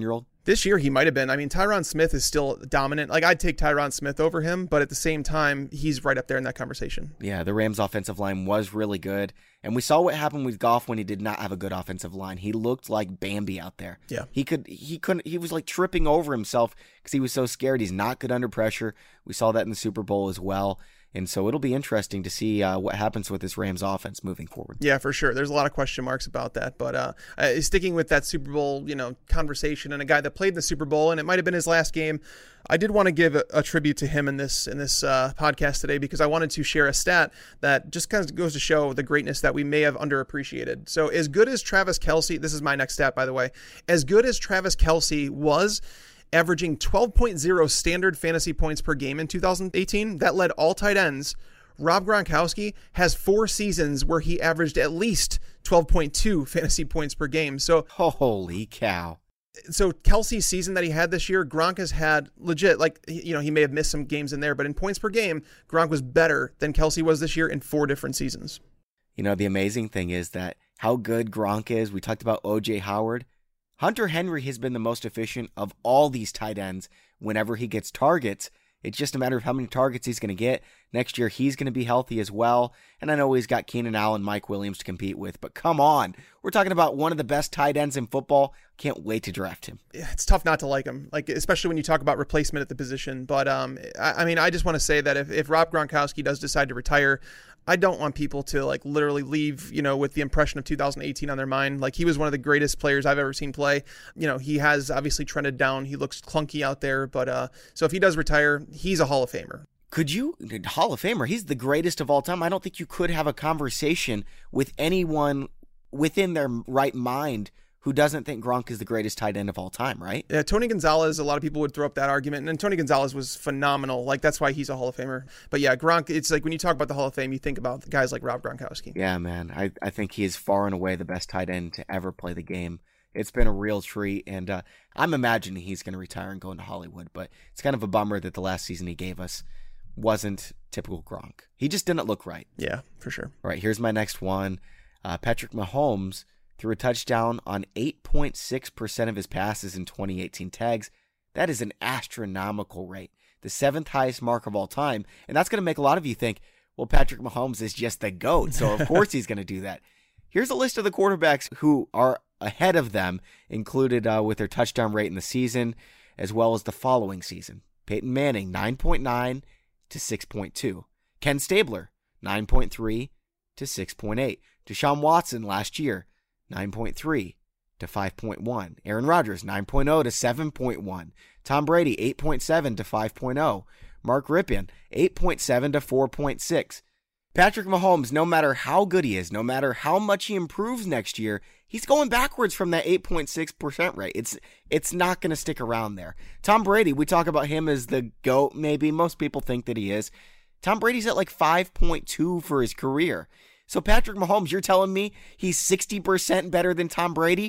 This year he might have been. I mean, Tyron Smith is still dominant. Like, I'd take Tyron Smith over him, but at the same time, he's right up there in that conversation. Yeah, the Rams' offensive line was really good. And we saw what happened with Goff when he did not have a good offensive line. He looked like Bambi out there. Yeah. He could he couldn't he was like tripping over himself because he was so scared. He's not good under pressure. We saw that in the Super Bowl as well. And so it'll be interesting to see uh, what happens with this Rams offense moving forward. Yeah, for sure. There's a lot of question marks about that. But uh, uh, sticking with that Super Bowl, you know, conversation and a guy that played in the Super Bowl, and it might have been his last game, I did want to give a, a tribute to him in this in this uh, podcast today because I wanted to share a stat that just kind of goes to show the greatness that we may have underappreciated. So as good as Travis Kelce, this is my next stat, by the way, as good as Travis Kelce was, averaging twelve point oh standard fantasy points per game in two thousand eighteen. That led all tight ends. Rob Gronkowski has four seasons where he averaged at least twelve point two fantasy points per game. So holy cow. So Kelce's season that he had this year, Gronk has had legit, like, you know, he may have missed some games in there, but in points per game, Gronk was better than Kelce was this year in four different seasons. You know, the amazing thing is that how good Gronk is. We talked about O J Howard. Hunter Henry has been the most efficient of all these tight ends whenever he gets targets. It's just a matter of how many targets he's going to get. Next year, he's going to be healthy as well. And I know he's got Keenan Allen, Mike Williams to compete with, but come on. We're talking about one of the best tight ends in football. Can't wait to draft him. Yeah, it's tough not to like him, like especially when you talk about replacement at the position. But um, I, I mean, I just want to say that if, if Rob Gronkowski does decide to retire, I don't want people to like literally leave, you know, with the impression of two thousand eighteen on their mind. Like, he was one of the greatest players I've ever seen play. You know, he has obviously trended down. He looks clunky out there, but uh, so if he does retire, he's a Hall of Famer. Could you, Hall of Famer, he's the greatest of all time. I don't think you could have a conversation with anyone within their right mind who doesn't think Gronk is the greatest tight end of all time, right? Yeah, Tony Gonzalez, a lot of people would throw up that argument, and Tony Gonzalez was phenomenal. Like, that's why he's a Hall of Famer. But yeah, Gronk, it's like when you talk about the Hall of Fame, you think about guys like Rob Gronkowski. Yeah, man. I, I think he is far and away the best tight end to ever play the game. It's been a real treat, and uh, I'm imagining he's going to retire and go into Hollywood, but it's kind of a bummer that the last season he gave us wasn't typical Gronk. He just didn't look right. Yeah, for sure. All right, here's my next one. Uh, Patrick Mahomes threw a touchdown on eight point six percent of his passes in twenty eighteen tags. That is an astronomical rate, the seventh highest mark of all time. And that's going to make a lot of you think, well, Patrick Mahomes is just the GOAT, so of course he's going to do that. Here's a list of the quarterbacks who are ahead of them, included uh, with their touchdown rate in the season, as well as the following season. Peyton Manning, nine point nine to six point two. Ken Stabler, nine point three to six point eight. Deshaun Watson last year, nine point three to five point one. Aaron Rodgers, nine point oh to seven point one. Tom Brady, eight point seven to five point oh. Mark Rypien, eight point seven to four point six. Patrick Mahomes, no matter how good he is, no matter how much he improves next year, he's going backwards from that eight point six percent rate. It's it's not going to stick around there. Tom Brady, we talk about him as the GOAT, maybe. Most people think that he is. Tom Brady's at like five point two for his career. So Patrick Mahomes, you're telling me he's sixty percent better than Tom Brady?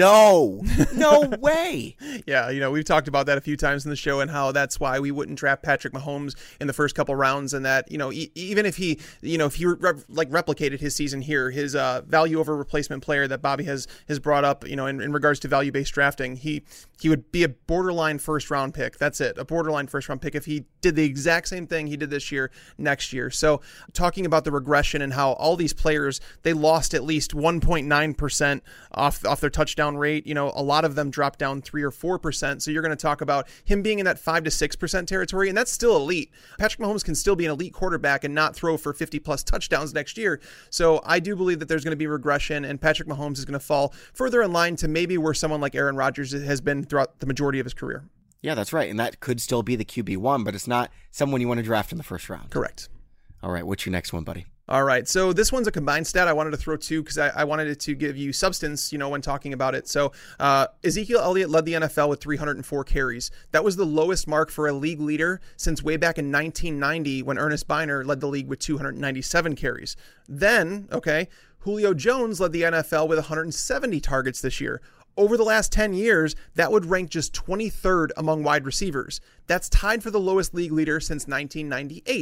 No, no way. Yeah, you know, we've talked about that a few times in the show and how that's why we wouldn't draft Patrick Mahomes in the first couple rounds, and that, you know, e- even if he, you know, if he re- like replicated his season here, his uh, value over replacement player that Bobby has has brought up, you know, in, in regards to value-based drafting, he he would be a borderline first round pick. That's it, a borderline first round pick if he did the exact same thing he did this year next year. So talking about the regression and how all these players, they lost at least one point nine percent off off their touchdown rate. You know, a lot of them dropped down three or four percent. So you're going to talk about him being in that five to six percent territory, and that's still elite. Patrick Mahomes can still be an elite quarterback and not throw for fifty plus touchdowns next year. So I do believe that there's going to be regression, and Patrick Mahomes is going to fall further in line to maybe where someone like Aaron Rodgers has been throughout the majority of his career. Yeah, that's right. And that could still be the Q B one, but it's not someone you want to draft in the first round. Correct. All right, what's your next one, buddy? All right, so this one's a combined stat I wanted to throw too because I, I wanted it to give you substance, you know, when talking about it. So uh, Ezekiel Elliott led the N F L with three hundred four carries. That was the lowest mark for a league leader since way back in nineteen ninety when Ernest Biner led the league with two hundred ninety-seven carries. Then, okay, Julio Jones led the N F L with one hundred seventy targets this year. Over the last ten years, that would rank just twenty-third among wide receivers. That's tied for the lowest league leader since nineteen ninety-eight.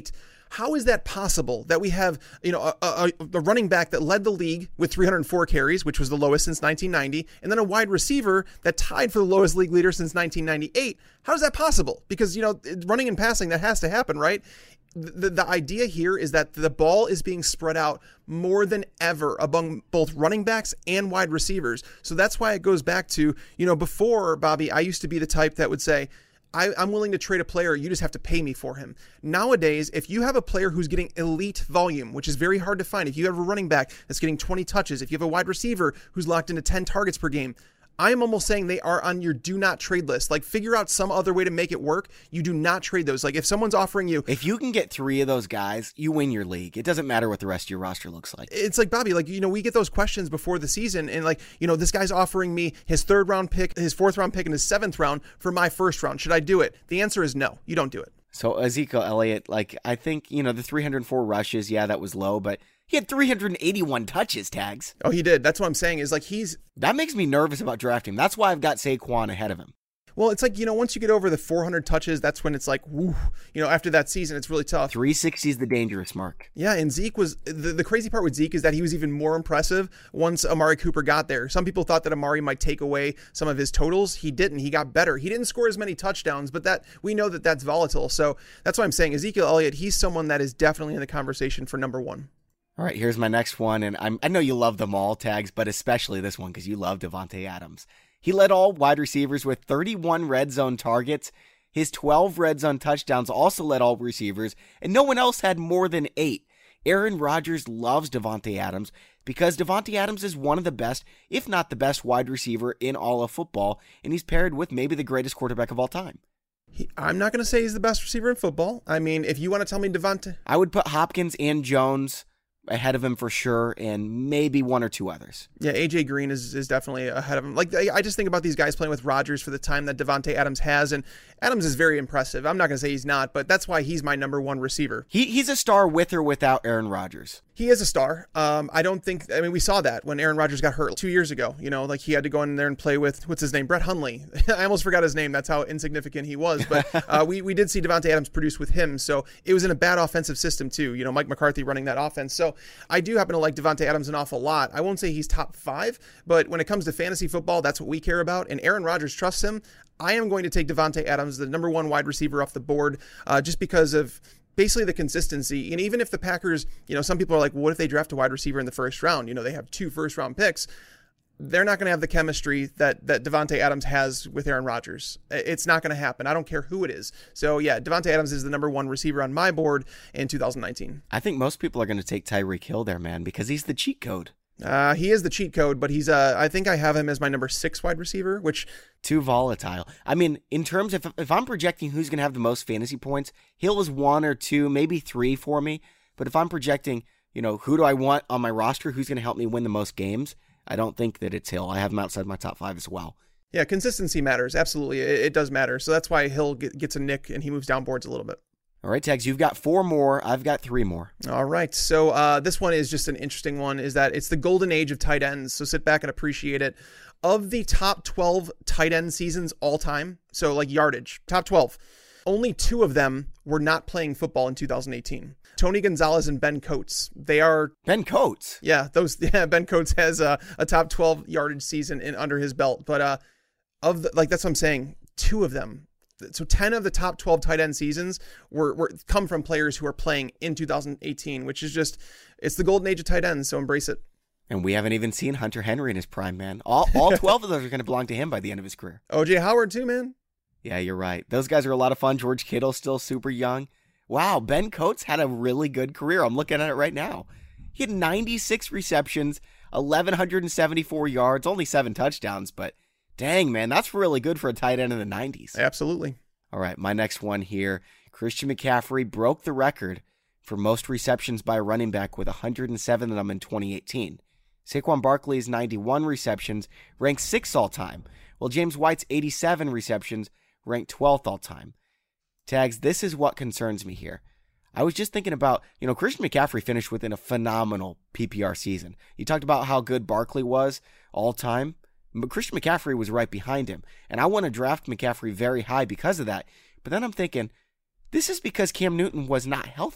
How is that possible that we have, you know, a, a, a running back that led the league with three hundred four carries, which was the lowest since nineteen ninety, and then a wide receiver that tied for the lowest league leader since nineteen ninety-eight? How is that possible? Because, you know, running and passing, that has to happen, right? The, the idea here is that the ball is being spread out more than ever among both running backs and wide receivers. So that's why it goes back to, you know, before, Bobby, I used to be the type that would say, I, I'm willing to trade a player. You just have to pay me for him. Nowadays, if you have a player who's getting elite volume, which is very hard to find, if you have a running back that's getting twenty touches, if you have a wide receiver who's locked into ten targets per game, I am almost saying they are on your do not trade list. Like, figure out some other way to make it work. You do not trade those. Like, if someone's offering you, if you can get three of those guys, you win your league. It doesn't matter what the rest of your roster looks like. It's like, Bobby, like, you know, we get those questions before the season, and like, you know, this guy's offering me his third round pick, his fourth round pick, and his seventh round for my first round. Should I do it? The answer is no. You don't do it. So Ezekiel Elliott, like, I think, you know, the three hundred four rushes, yeah, that was low, but he had three hundred eighty-one touches, Tags. Oh, he did. That's what I'm saying, is like, he's... That makes me nervous about drafting him. That's why I've got Saquon ahead of him. Well, it's like, you know, once you get over the four hundred touches, that's when it's like, woo, you know, after that season, it's really tough. three sixty is the dangerous mark. Yeah, and Zeke was, the, the crazy part with Zeke is that he was even more impressive once Amari Cooper got there. Some people thought that Amari might take away some of his totals. He didn't. He got better. He didn't score as many touchdowns, but that we know that that's volatile. So that's why I'm saying Ezekiel Elliott, he's someone that is definitely in the conversation for number one. All right, here's my next one, and I'm, I know you love them all, Tags, but especially this one because you love Davante Adams. He led all wide receivers with thirty-one red zone targets. His twelve red zone touchdowns also led all receivers, and no one else had more than eight. Aaron Rodgers loves Davante Adams because Davante Adams is one of the best, if not the best, wide receiver in all of football, and he's paired with maybe the greatest quarterback of all time. He, I'm not going to say he's the best receiver in football. I mean, if you want to tell me Davante... I would put Hopkins and Jones ahead of him for sure, and maybe one or two others. Yeah, A J Green is, is definitely ahead of him. Like, I just think about these guys playing with Rodgers for the time that Davante Adams has, and Adams is very impressive. I'm not going to say he's not, but that's why he's my number one receiver. He He's a star with or without Aaron Rodgers. He is a star. Um, I don't think, I mean, we saw that when Aaron Rodgers got hurt two years ago. You know, like he had to go in there and play with, what's his name? Brett Hundley. I almost forgot his name. That's how insignificant he was. But uh, we, we did see Davante Adams produce with him. So it was in a bad offensive system too. You know, Mike McCarthy running that offense. So I do happen to like Davante Adams an awful lot. I won't say he's top five, but when it comes to fantasy football, that's what we care about. And Aaron Rodgers trusts him. I am going to take Davante Adams, the number one wide receiver off the board, uh, just because of basically the consistency. And even if the Packers, you know, some people are like, well, what if they draft a wide receiver in the first round? You know, they have two first round picks. They're not going to have the chemistry that that Davante Adams has with Aaron Rodgers. It's not going to happen. I don't care who it is. So yeah, Davante Adams is the number one receiver on my board in two thousand nineteen. I think most people are going to take Tyreek Hill there, man, because he's the cheat code. Uh, he is the cheat code, but he's uh, I think I have him as my number six wide receiver, which too volatile. I mean, in terms of if I'm projecting who's going to have the most fantasy points, Hill is one or two, maybe three for me. But if I'm projecting, you know, who do I want on my roster? Who's going to help me win the most games? I don't think that it's Hill. I have him outside my top five as well. Yeah, consistency matters. Absolutely. It, it does matter. So that's why Hill get, gets a nick and he moves down boards a little bit. All right, Tags, you've got four more. I've got three more. All right. So uh, this one is just an interesting one, is that it's the golden age of tight ends. So sit back and appreciate it. Of the top twelve tight end seasons all time, so like yardage, top twelve, only two of them were not playing football in two thousand eighteen. Tony Gonzalez and Ben Coates. They are... Ben Coates? Yeah, those. Yeah, Ben Coates has a, a top twelve yardage season in under his belt. But uh, of the, like, that's what I'm saying. Two of them. So ten of the top twelve tight end seasons were, were come from players who are playing in two thousand eighteen, which is just, it's the golden age of tight ends, so embrace it. And we haven't even seen Hunter Henry in his prime, man. All all twelve of those are going to belong to him by the end of his career. O J Howard too, man. Yeah, you're right. Those guys are a lot of fun. George Kittle still super young. Wow, Ben Coates had a really good career. I'm looking at it right now. He had ninety-six receptions, eleven seventy-four yards, only seven touchdowns, but dang, man, that's really good for a tight end in the nineties. Absolutely. All right, my next one here. Christian McCaffrey broke the record for most receptions by a running back with one hundred seven of them in twenty eighteen. Saquon Barkley's ninety-one receptions ranked sixth all-time, while James White's eighty-seven receptions ranked twelfth all-time. Tags, this is what concerns me here. I was just thinking about, you know, Christian McCaffrey finished within a phenomenal P P R season. You talked about how good Barkley was all-time, but Christian McCaffrey was right behind him, and I want to draft McCaffrey very high because of that. But then I'm thinking, this is because Cam Newton was not healthy.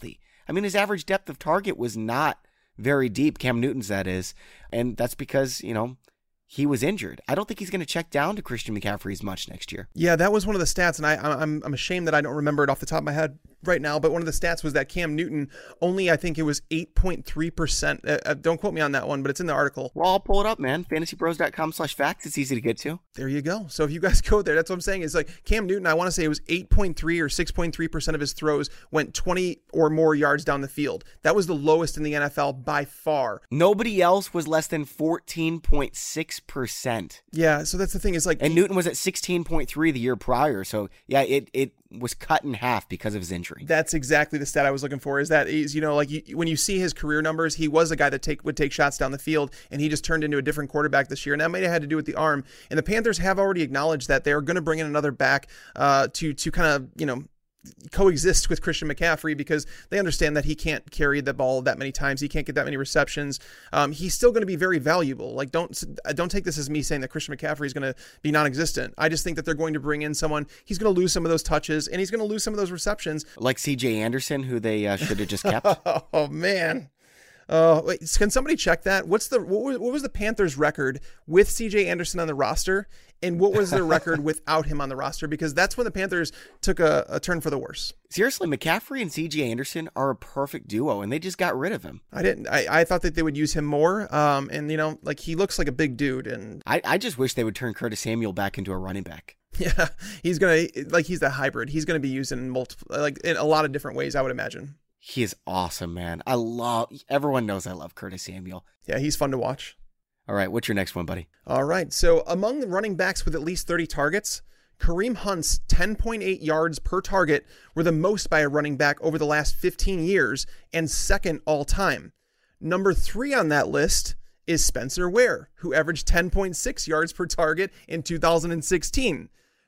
I mean, his average depth of target was not very deep, Cam Newton's that is, and that's because, you know, he was injured. I don't think he's going to check down to Christian McCaffrey as much next year. Yeah, that was one of the stats, and I, I'm I'm ashamed that I don't remember it off the top of my head right now, but one of the stats was that Cam Newton only, I think it was eight point three percent. Uh, don't quote me on that one, but it's in the article. Well, I'll pull it up, man. fantasypros.com slash facts. It's easy to get to. There you go. So if you guys go there, that's what I'm saying. It's like Cam Newton, I want to say it was eight point three or six point three percent of his throws went twenty or more yards down the field. That was the lowest in the N F L by far. Nobody else was less than fourteen point six percent. Yeah, so that's the thing. Is like, and Newton was at sixteen point three the year prior. So yeah, it it was cut in half because of his injury. That's exactly the stat I was looking for. Is that is, you know, like you, when you see his career numbers, he was a guy that take would take shots down the field, and he just turned into a different quarterback this year. And that might have had to do with the arm. And the Panthers have already acknowledged that they are going to bring in another back uh, to to kind of, you know, coexist with Christian McCaffrey, because they understand that he can't carry the ball that many times. He can't get that many receptions. Um, he's still going to be very valuable. Like, don't don't take this as me saying that Christian McCaffrey is going to be non-existent. I just think that they're going to bring in someone. He's going to lose some of those touches, and he's going to lose some of those receptions. Like C J Anderson, who they uh, should have just kept. Oh, man. Uh, wait, can somebody check that? What's the what was, what was the Panthers' record with C J Anderson on the roster, and what was their record without him on the roster? Because that's when the Panthers took a, a turn for the worse. Seriously, McCaffrey and C J Anderson are a perfect duo, and they just got rid of him. I didn't. I, I thought that they would use him more. Um, and you know, like he looks like a big dude, and I, I just wish they would turn Curtis Samuel back into a running back. Yeah, he's gonna like he's that hybrid. He's gonna be used in multiple, like in a lot of different ways, I would imagine. He is awesome, man. I love, everyone knows I love Curtis Samuel. Yeah, he's fun to watch. All right, what's your next one, buddy? All right, so among the running backs with at least thirty targets, Kareem Hunt's ten point eight yards per target were the most by a running back over the last fifteen years and second all time. Number three on that list is Spencer Ware, who averaged ten point six yards per target in two thousand sixteen.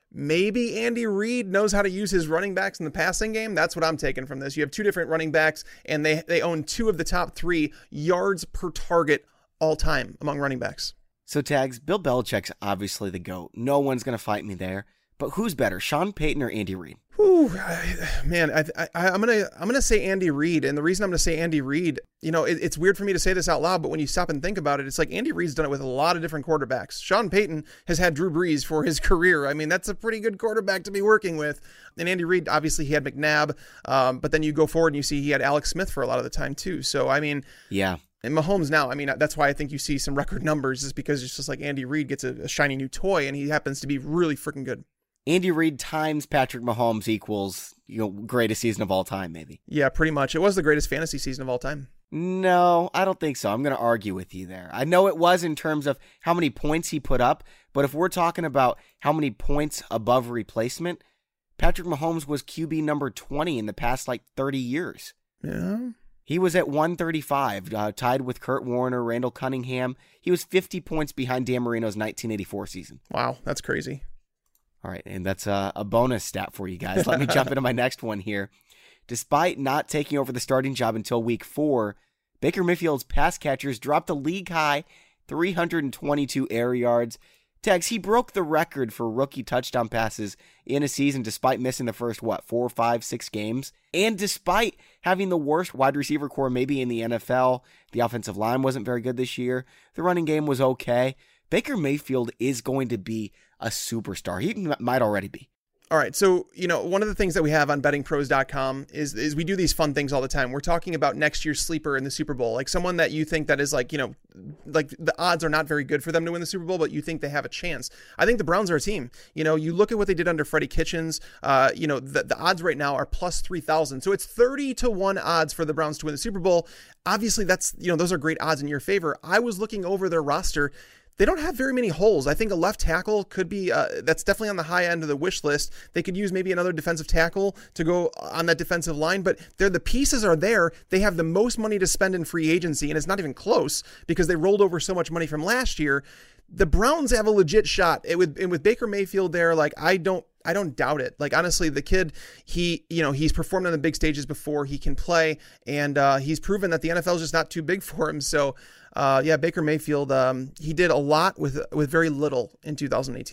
Maybe Andy Reid knows how to use his running backs in the passing game. That's what I'm taking from this. You have two different running backs, and they, they own two of the top three yards per target all time among running backs. So, Tags, Bill Belichick's obviously the GOAT. No one's going to fight me there. But who's better, Sean Payton or Andy Reid? Whew, man, I, I, I'm gonna I'm gonna say Andy Reid, and the reason I'm gonna say Andy Reid, you know, it, it's weird for me to say this out loud, but when you stop and think about it, it's like Andy Reid's done it with a lot of different quarterbacks. Sean Payton has had Drew Brees for his career. I mean, that's a pretty good quarterback to be working with. And Andy Reid, obviously, he had McNabb, um, but then you go forward and you see he had Alex Smith for a lot of the time too. So I mean, yeah. And Mahomes now, I mean, that's why I think you see some record numbers, is because it's just like Andy Reid gets a, a shiny new toy, and he happens to be really freaking good. Andy Reid times Patrick Mahomes equals, you know, greatest season of all time, maybe. Yeah, pretty much. It was the greatest fantasy season of all time. No, I don't think so. I'm going to argue with you there. I know it was in terms of how many points he put up, but if we're talking about how many points above replacement, Patrick Mahomes was Q B number twenty in the past like thirty years. Yeah. He was at one thirty-five, uh, tied with Kurt Warner, Randall Cunningham. He was fifty points behind Dan Marino's nineteen eighty-four season. Wow, that's crazy. All right, and that's a, a bonus stat for you guys. Let me jump into my next one here. Despite not taking over the starting job until week four, Baker Mayfield's pass catchers dropped a league-high three hundred twenty-two air yards. Tags, he broke the record for rookie touchdown passes in a season despite missing the first, what, four, five, six games? And despite having the worst wide receiver core maybe in the N F L, the offensive line wasn't very good this year. The running game was okay. Baker Mayfield is going to be a superstar. He might already be. All right. So, you know, one of the things that we have on betting pros dot com is, is we do these fun things all the time. We're talking about next year's sleeper in the Super Bowl, like someone that you think that is like, you know, like the odds are not very good for them to win the Super Bowl, but you think they have a chance. I think the Browns are a team. You know, you look at what they did under Freddie Kitchens, uh, you know, the, the odds right now are plus three thousand. So it's thirty to one odds for the Browns to win the Super Bowl. Obviously, that's, you know, those are great odds in your favor. I was looking over their roster. They don't have very many holes. I think a left tackle could be, uh, that's definitely on the high end of the wish list. They could use maybe another defensive tackle to go on that defensive line, but they're, the pieces are there. They have the most money to spend in free agency, and it's not even close because they rolled over so much money from last year. The Browns have a legit shot. It would, and with Baker Mayfield there, like, I don't, I don't doubt it. Like, honestly, the kid, he, you know, he's performed on the big stages before. He can play, and uh, he's proven that the N F L is just not too big for him. So, uh, yeah, Baker Mayfield, um, he did a lot with with very little in two thousand eighteen.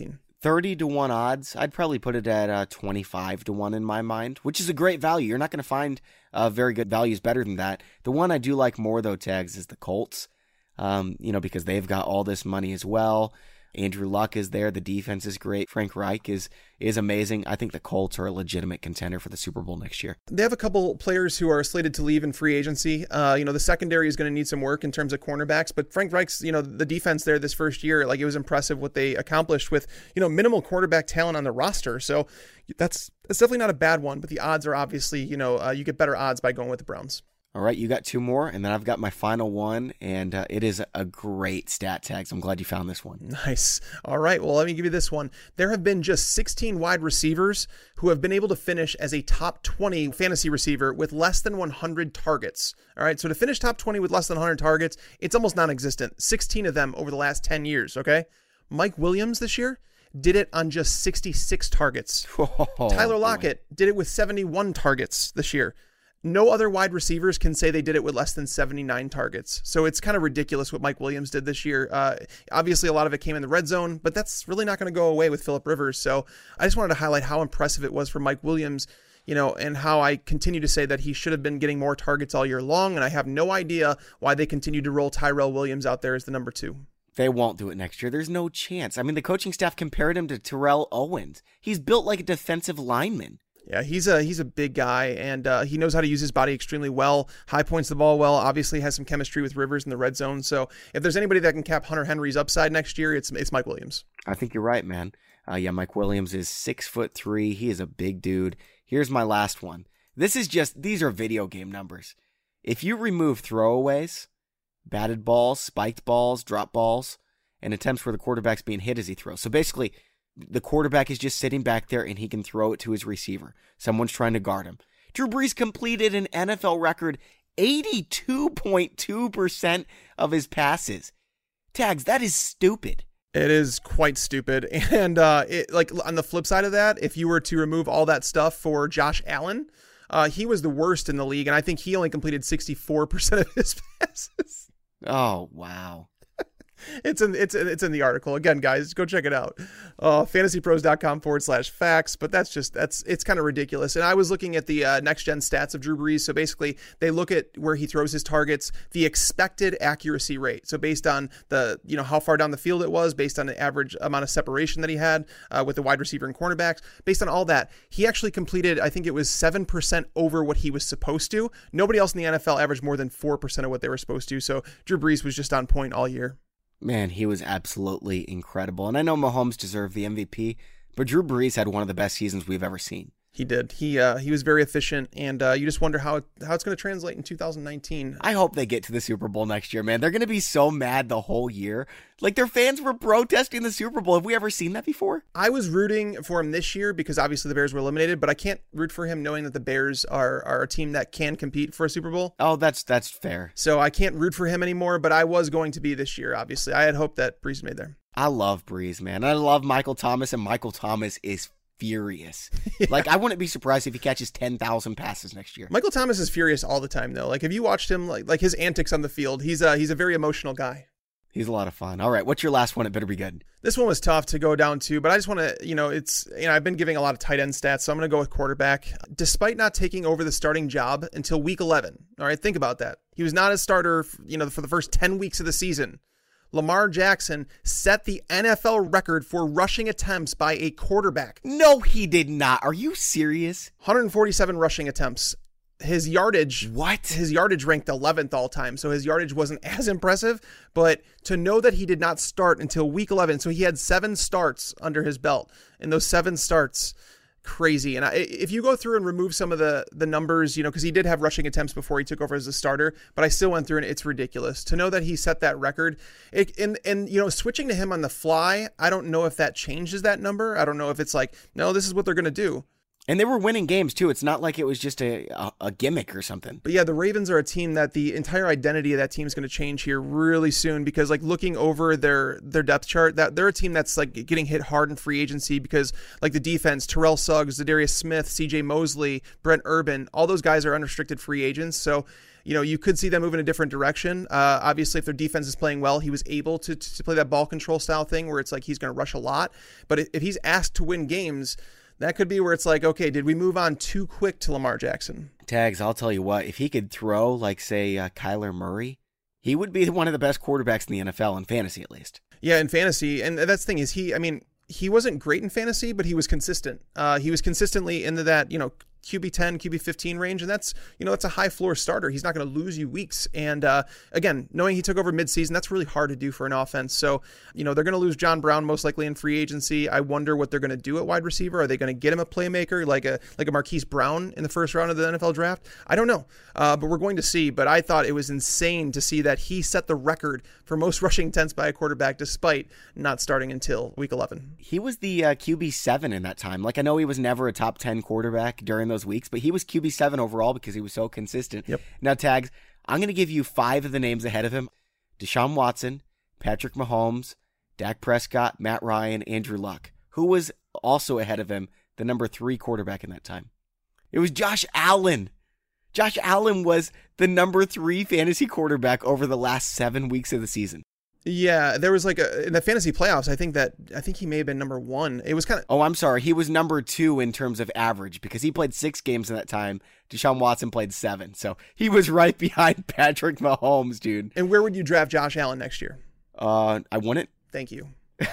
thirty to one odds. I'd probably put it at uh, twenty-five to one in my mind, which is a great value. You're not going to find uh, very good values better than that. The one I do like more, though, Tags, is the Colts, um, you know, because they've got all this money as well. Andrew Luck is there. The defense is great. Frank Reich is is amazing. I think the Colts are a legitimate contender for the Super Bowl next year. They have a couple players who are slated to leave in free agency. Uh, you know, the secondary is going to need some work in terms of cornerbacks, but Frank Reich's, you know, the defense there this first year, like it was impressive what they accomplished with, you know, minimal quarterback talent on the roster. So that's, that's definitely not a bad one, but the odds are obviously, you know, uh, you get better odds by going with the Browns. All right, you got two more, and then I've got my final one, and uh, it is a great stat tag, so I'm glad you found this one. Nice. All right, well, let me give you this one. There have been just sixteen wide receivers who have been able to finish as a top twenty fantasy receiver with less than one hundred targets. All right, so to finish top twenty with less than one hundred targets, it's almost non-existent. sixteen of them over the last ten years, okay? Mike Williams this year did it on just sixty-six targets. Oh, Tyler Lockett boy. did it with seventy-one targets this year. No other wide receivers can say they did it with less than seventy-nine targets. So it's kind of ridiculous what Mike Williams did this year. Uh, obviously, a lot of it came in the red zone, but that's really not going to go away with Phillip Rivers. So I just wanted to highlight how impressive it was for Mike Williams, you know, and how I continue to say that he should have been getting more targets all year long. And I have no idea why they continue to roll Tyrell Williams out there as the number two. They won't do it next year. There's no chance. I mean, the coaching staff compared him to Terrell Owens. He's built like a defensive lineman. Yeah, he's a he's a big guy, and uh, he knows how to use his body extremely well. High points the ball well. Obviously, has some chemistry with Rivers in the red zone. So, if there's anybody that can cap Hunter Henry's upside next year, it's it's Mike Williams. I think you're right, man. Uh, yeah, Mike Williams is six foot three. He is a big dude. Here's my last one. This is just these are video game numbers. If you remove throwaways, batted balls, spiked balls, drop balls, and attempts where the quarterback's being hit as he throws, so basically, the quarterback is just sitting back there and he can throw it to his receiver. Someone's trying to guard him. Drew Brees completed an N F L record eighty-two point two percent of his passes. Tags, that is stupid. It is quite stupid. And uh, it, like on the flip side of that, if you were to remove all that stuff for Josh Allen, uh, he was the worst in the league. And I think he only completed sixty-four percent of his passes. Oh, wow. It's in it's in, it's in the article. Again, guys, go check it out. Uh, fantasypros.com forward slash facts. But that's just that's it's kind of ridiculous. And I was looking at the uh, next gen stats of Drew Brees. So basically, they look at where he throws his targets, the expected accuracy rate. So based on the you know how far down the field it was, based on the average amount of separation that he had uh, with the wide receiver and cornerbacks, based on all that, he actually completed. I think it was seven percent over what he was supposed to. Nobody else in the N F L averaged more than four percent of what they were supposed to. So Drew Brees was just on point all year. Man, he was absolutely incredible. And I know Mahomes deserved the M V P, but Drew Brees had one of the best seasons we've ever seen. He did. He uh, he was very efficient, and uh, you just wonder how it, how it's going to translate in two thousand nineteen. I hope they get to the Super Bowl next year, man. They're going to be so mad the whole year. Like, their fans were protesting the Super Bowl. Have we ever seen that before? I was rooting for him this year because obviously the Bears were eliminated, but I can't root for him knowing that the Bears are, are a team that can compete for a Super Bowl. Oh, that's that's fair. So I can't root for him anymore, but I was going to be this year, obviously. I had hoped that Brees made there. I love Brees, man. I love Michael Thomas, and Michael Thomas is furious. Yeah. Like, I wouldn't be surprised if he catches ten thousand passes next year. Michael Thomas is furious all the time, though. Like, if you watched him, like like his antics on the field, he's a, he's a very emotional guy. He's a lot of fun. All right, what's your last one? It better be good. This one was tough to go down to, but I just want to, you know, it's, you know, I've been giving a lot of tight end stats, so I'm going to go with quarterback. Despite not taking over the starting job until week eleven, all right, think about that. He was not a starter, you know, for the first ten weeks of the season. Lamar Jackson set the N F L record for rushing attempts by a quarterback. No, he did not. Are you serious? one hundred forty-seven rushing attempts. His yardage, what? His yardage ranked eleventh all time, so his yardage wasn't as impressive. But to know that he did not start until week eleven, so he had seven starts under his belt, and those seven starts, crazy. And I, if you go through and remove some of the the numbers, you know, because he did have rushing attempts before he took over as a starter, but I still went through and it's ridiculous to know that he set that record. It, and and you know, switching to him on the fly, I don't know if that changes that number. I don't know if it's like, no, this is what they're going to do. And they were winning games, too. It's not like it was just a, a, a gimmick or something. But yeah, the Ravens are a team that the entire identity of that team is going to change here really soon because, like, looking over their their depth chart, that they're a team that's, like, getting hit hard in free agency because, like, the defense, Terrell Suggs, Zadarius Smith, C J Mosley, Brent Urban, all those guys are unrestricted free agents. So, you know, you could see them move in a different direction. Uh, obviously, if their defense is playing well, he was able to, to play that ball control style thing where it's like he's going to rush a lot. But if he's asked to win games, that could be where it's like, okay, did we move on too quick to Lamar Jackson? Tags, I'll tell you what, if he could throw like, say, uh, Kyler Murray, he would be one of the best quarterbacks in the N F L, in fantasy at least. Yeah, in fantasy. And that's the thing is he, I mean, he wasn't great in fantasy, but he was consistent. Uh, he was consistently into that, you know, Q B ten, Q B fifteen range, and that's, you know, that's a high floor starter. He's not going to lose you weeks. And uh, again, knowing he took over midseason, that's really hard to do for an offense. So, you know, they're going to lose John Brown most likely in free agency. I wonder what they're going to do at wide receiver. Are they going to get him a playmaker like a like a Marquise Brown in the first round of the N F L draft? I don't know, uh, but we're going to see. But I thought it was insane to see that he set the record for most rushing attempts by a quarterback despite not starting until week eleven. He was the uh, Q B seven in that time. Like, I know he was never a top ten quarterback during those weeks, but he was Q B seven overall because he was so consistent. Yep. Now, Tags, I'm going to give you five of the names ahead of him. Deshaun Watson, Patrick Mahomes, Dak Prescott, Matt Ryan, Andrew Luck. Who was also ahead of him, the number three quarterback in that time? It was Josh Allen. Josh Allen was the number three fantasy quarterback over the last seven weeks of the season. Yeah, there was like a, in the fantasy playoffs, I think that, I think he may have been number one. It was kind of. Oh, I'm sorry. He was number two in terms of average because he played six games in that time. Deshaun Watson played seven. So he was right behind Patrick Mahomes, dude. And where would you draft Josh Allen next year? Uh, I wouldn't. Thank you.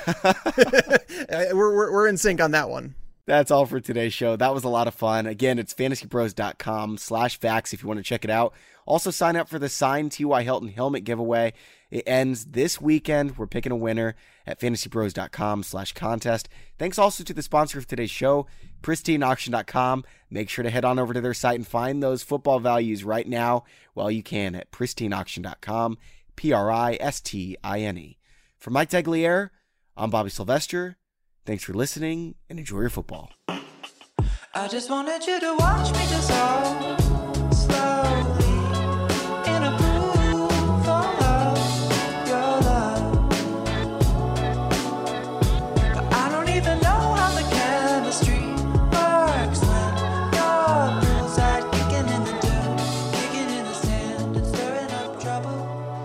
we're, we're, we're in sync on that one. That's all for today's show. That was a lot of fun. Again, it's fantasypros.com slash facts if you want to check it out. Also, sign up for the signed T Y. Hilton helmet giveaway. It ends this weekend. We're picking a winner at fantasypros.com slash contest. Thanks also to the sponsor of today's show, pristine auction dot com. Make sure to head on over to their site and find those football values right now while you can at pristine auction dot com, P R I S T I N E. For Mike Tagliere, I'm Bobby Sylvester. Thanks for listening and enjoy your football. I just wanted you to watch me dissolve slowly in a pool full of your love. But I don't even know how the chemistry works when your poolside kicking in the dirt, kicking in the sand and stirring up trouble.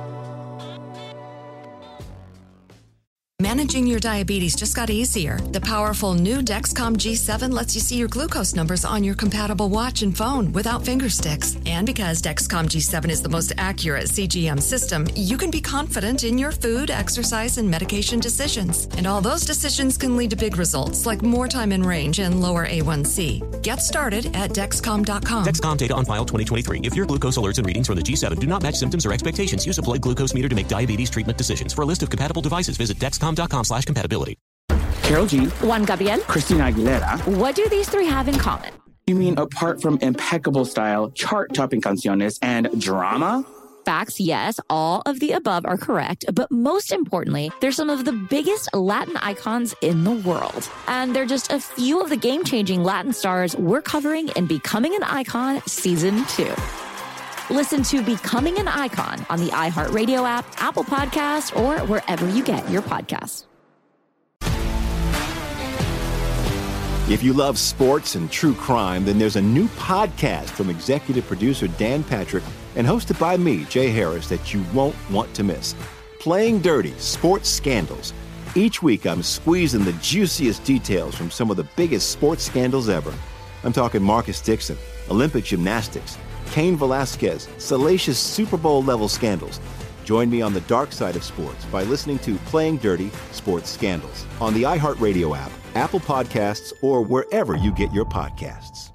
Managing your diabetes just got easier. The powerful new Dexcom G seven lets you see your glucose numbers on your compatible watch and phone without finger sticks. And because Dexcom G seven is the most accurate C G M system, you can be confident in your food, exercise, and medication decisions. And all those decisions can lead to big results like more time in range and lower A one C. Get started at Dexcom dot com. Dexcom data on file twenty twenty-three. If your glucose alerts and readings from the G seven do not match symptoms or expectations, use a blood glucose meter to make diabetes treatment decisions. For a list of compatible devices, visit Dexcom dot com slash compatibility. Carol G, Juan Gabriel. Christina Aguilera. What do these three have in common? You mean apart from impeccable style, chart-topping canciones, and drama? Facts, yes, all of the above are correct, but most importantly, they're some of the biggest Latin icons in the world. And they're just a few of the game-changing Latin stars we're covering in Becoming an Icon Season two. Listen to Becoming an Icon on the iHeartRadio app, Apple Podcasts, or wherever you get your podcasts. If you love sports and true crime, then there's a new podcast from executive producer Dan Patrick and hosted by me, Jay Harris, that you won't want to miss. Playing Dirty: Sports Scandals. Each week, I'm squeezing the juiciest details from some of the biggest sports scandals ever. I'm talking Marcus Dixon, Olympic gymnastics, Cain Velasquez, salacious Super Bowl-level scandals. Join me on the dark side of sports by listening to Playing Dirty: Sports Scandals on the iHeartRadio app, Apple Podcasts, or wherever you get your podcasts.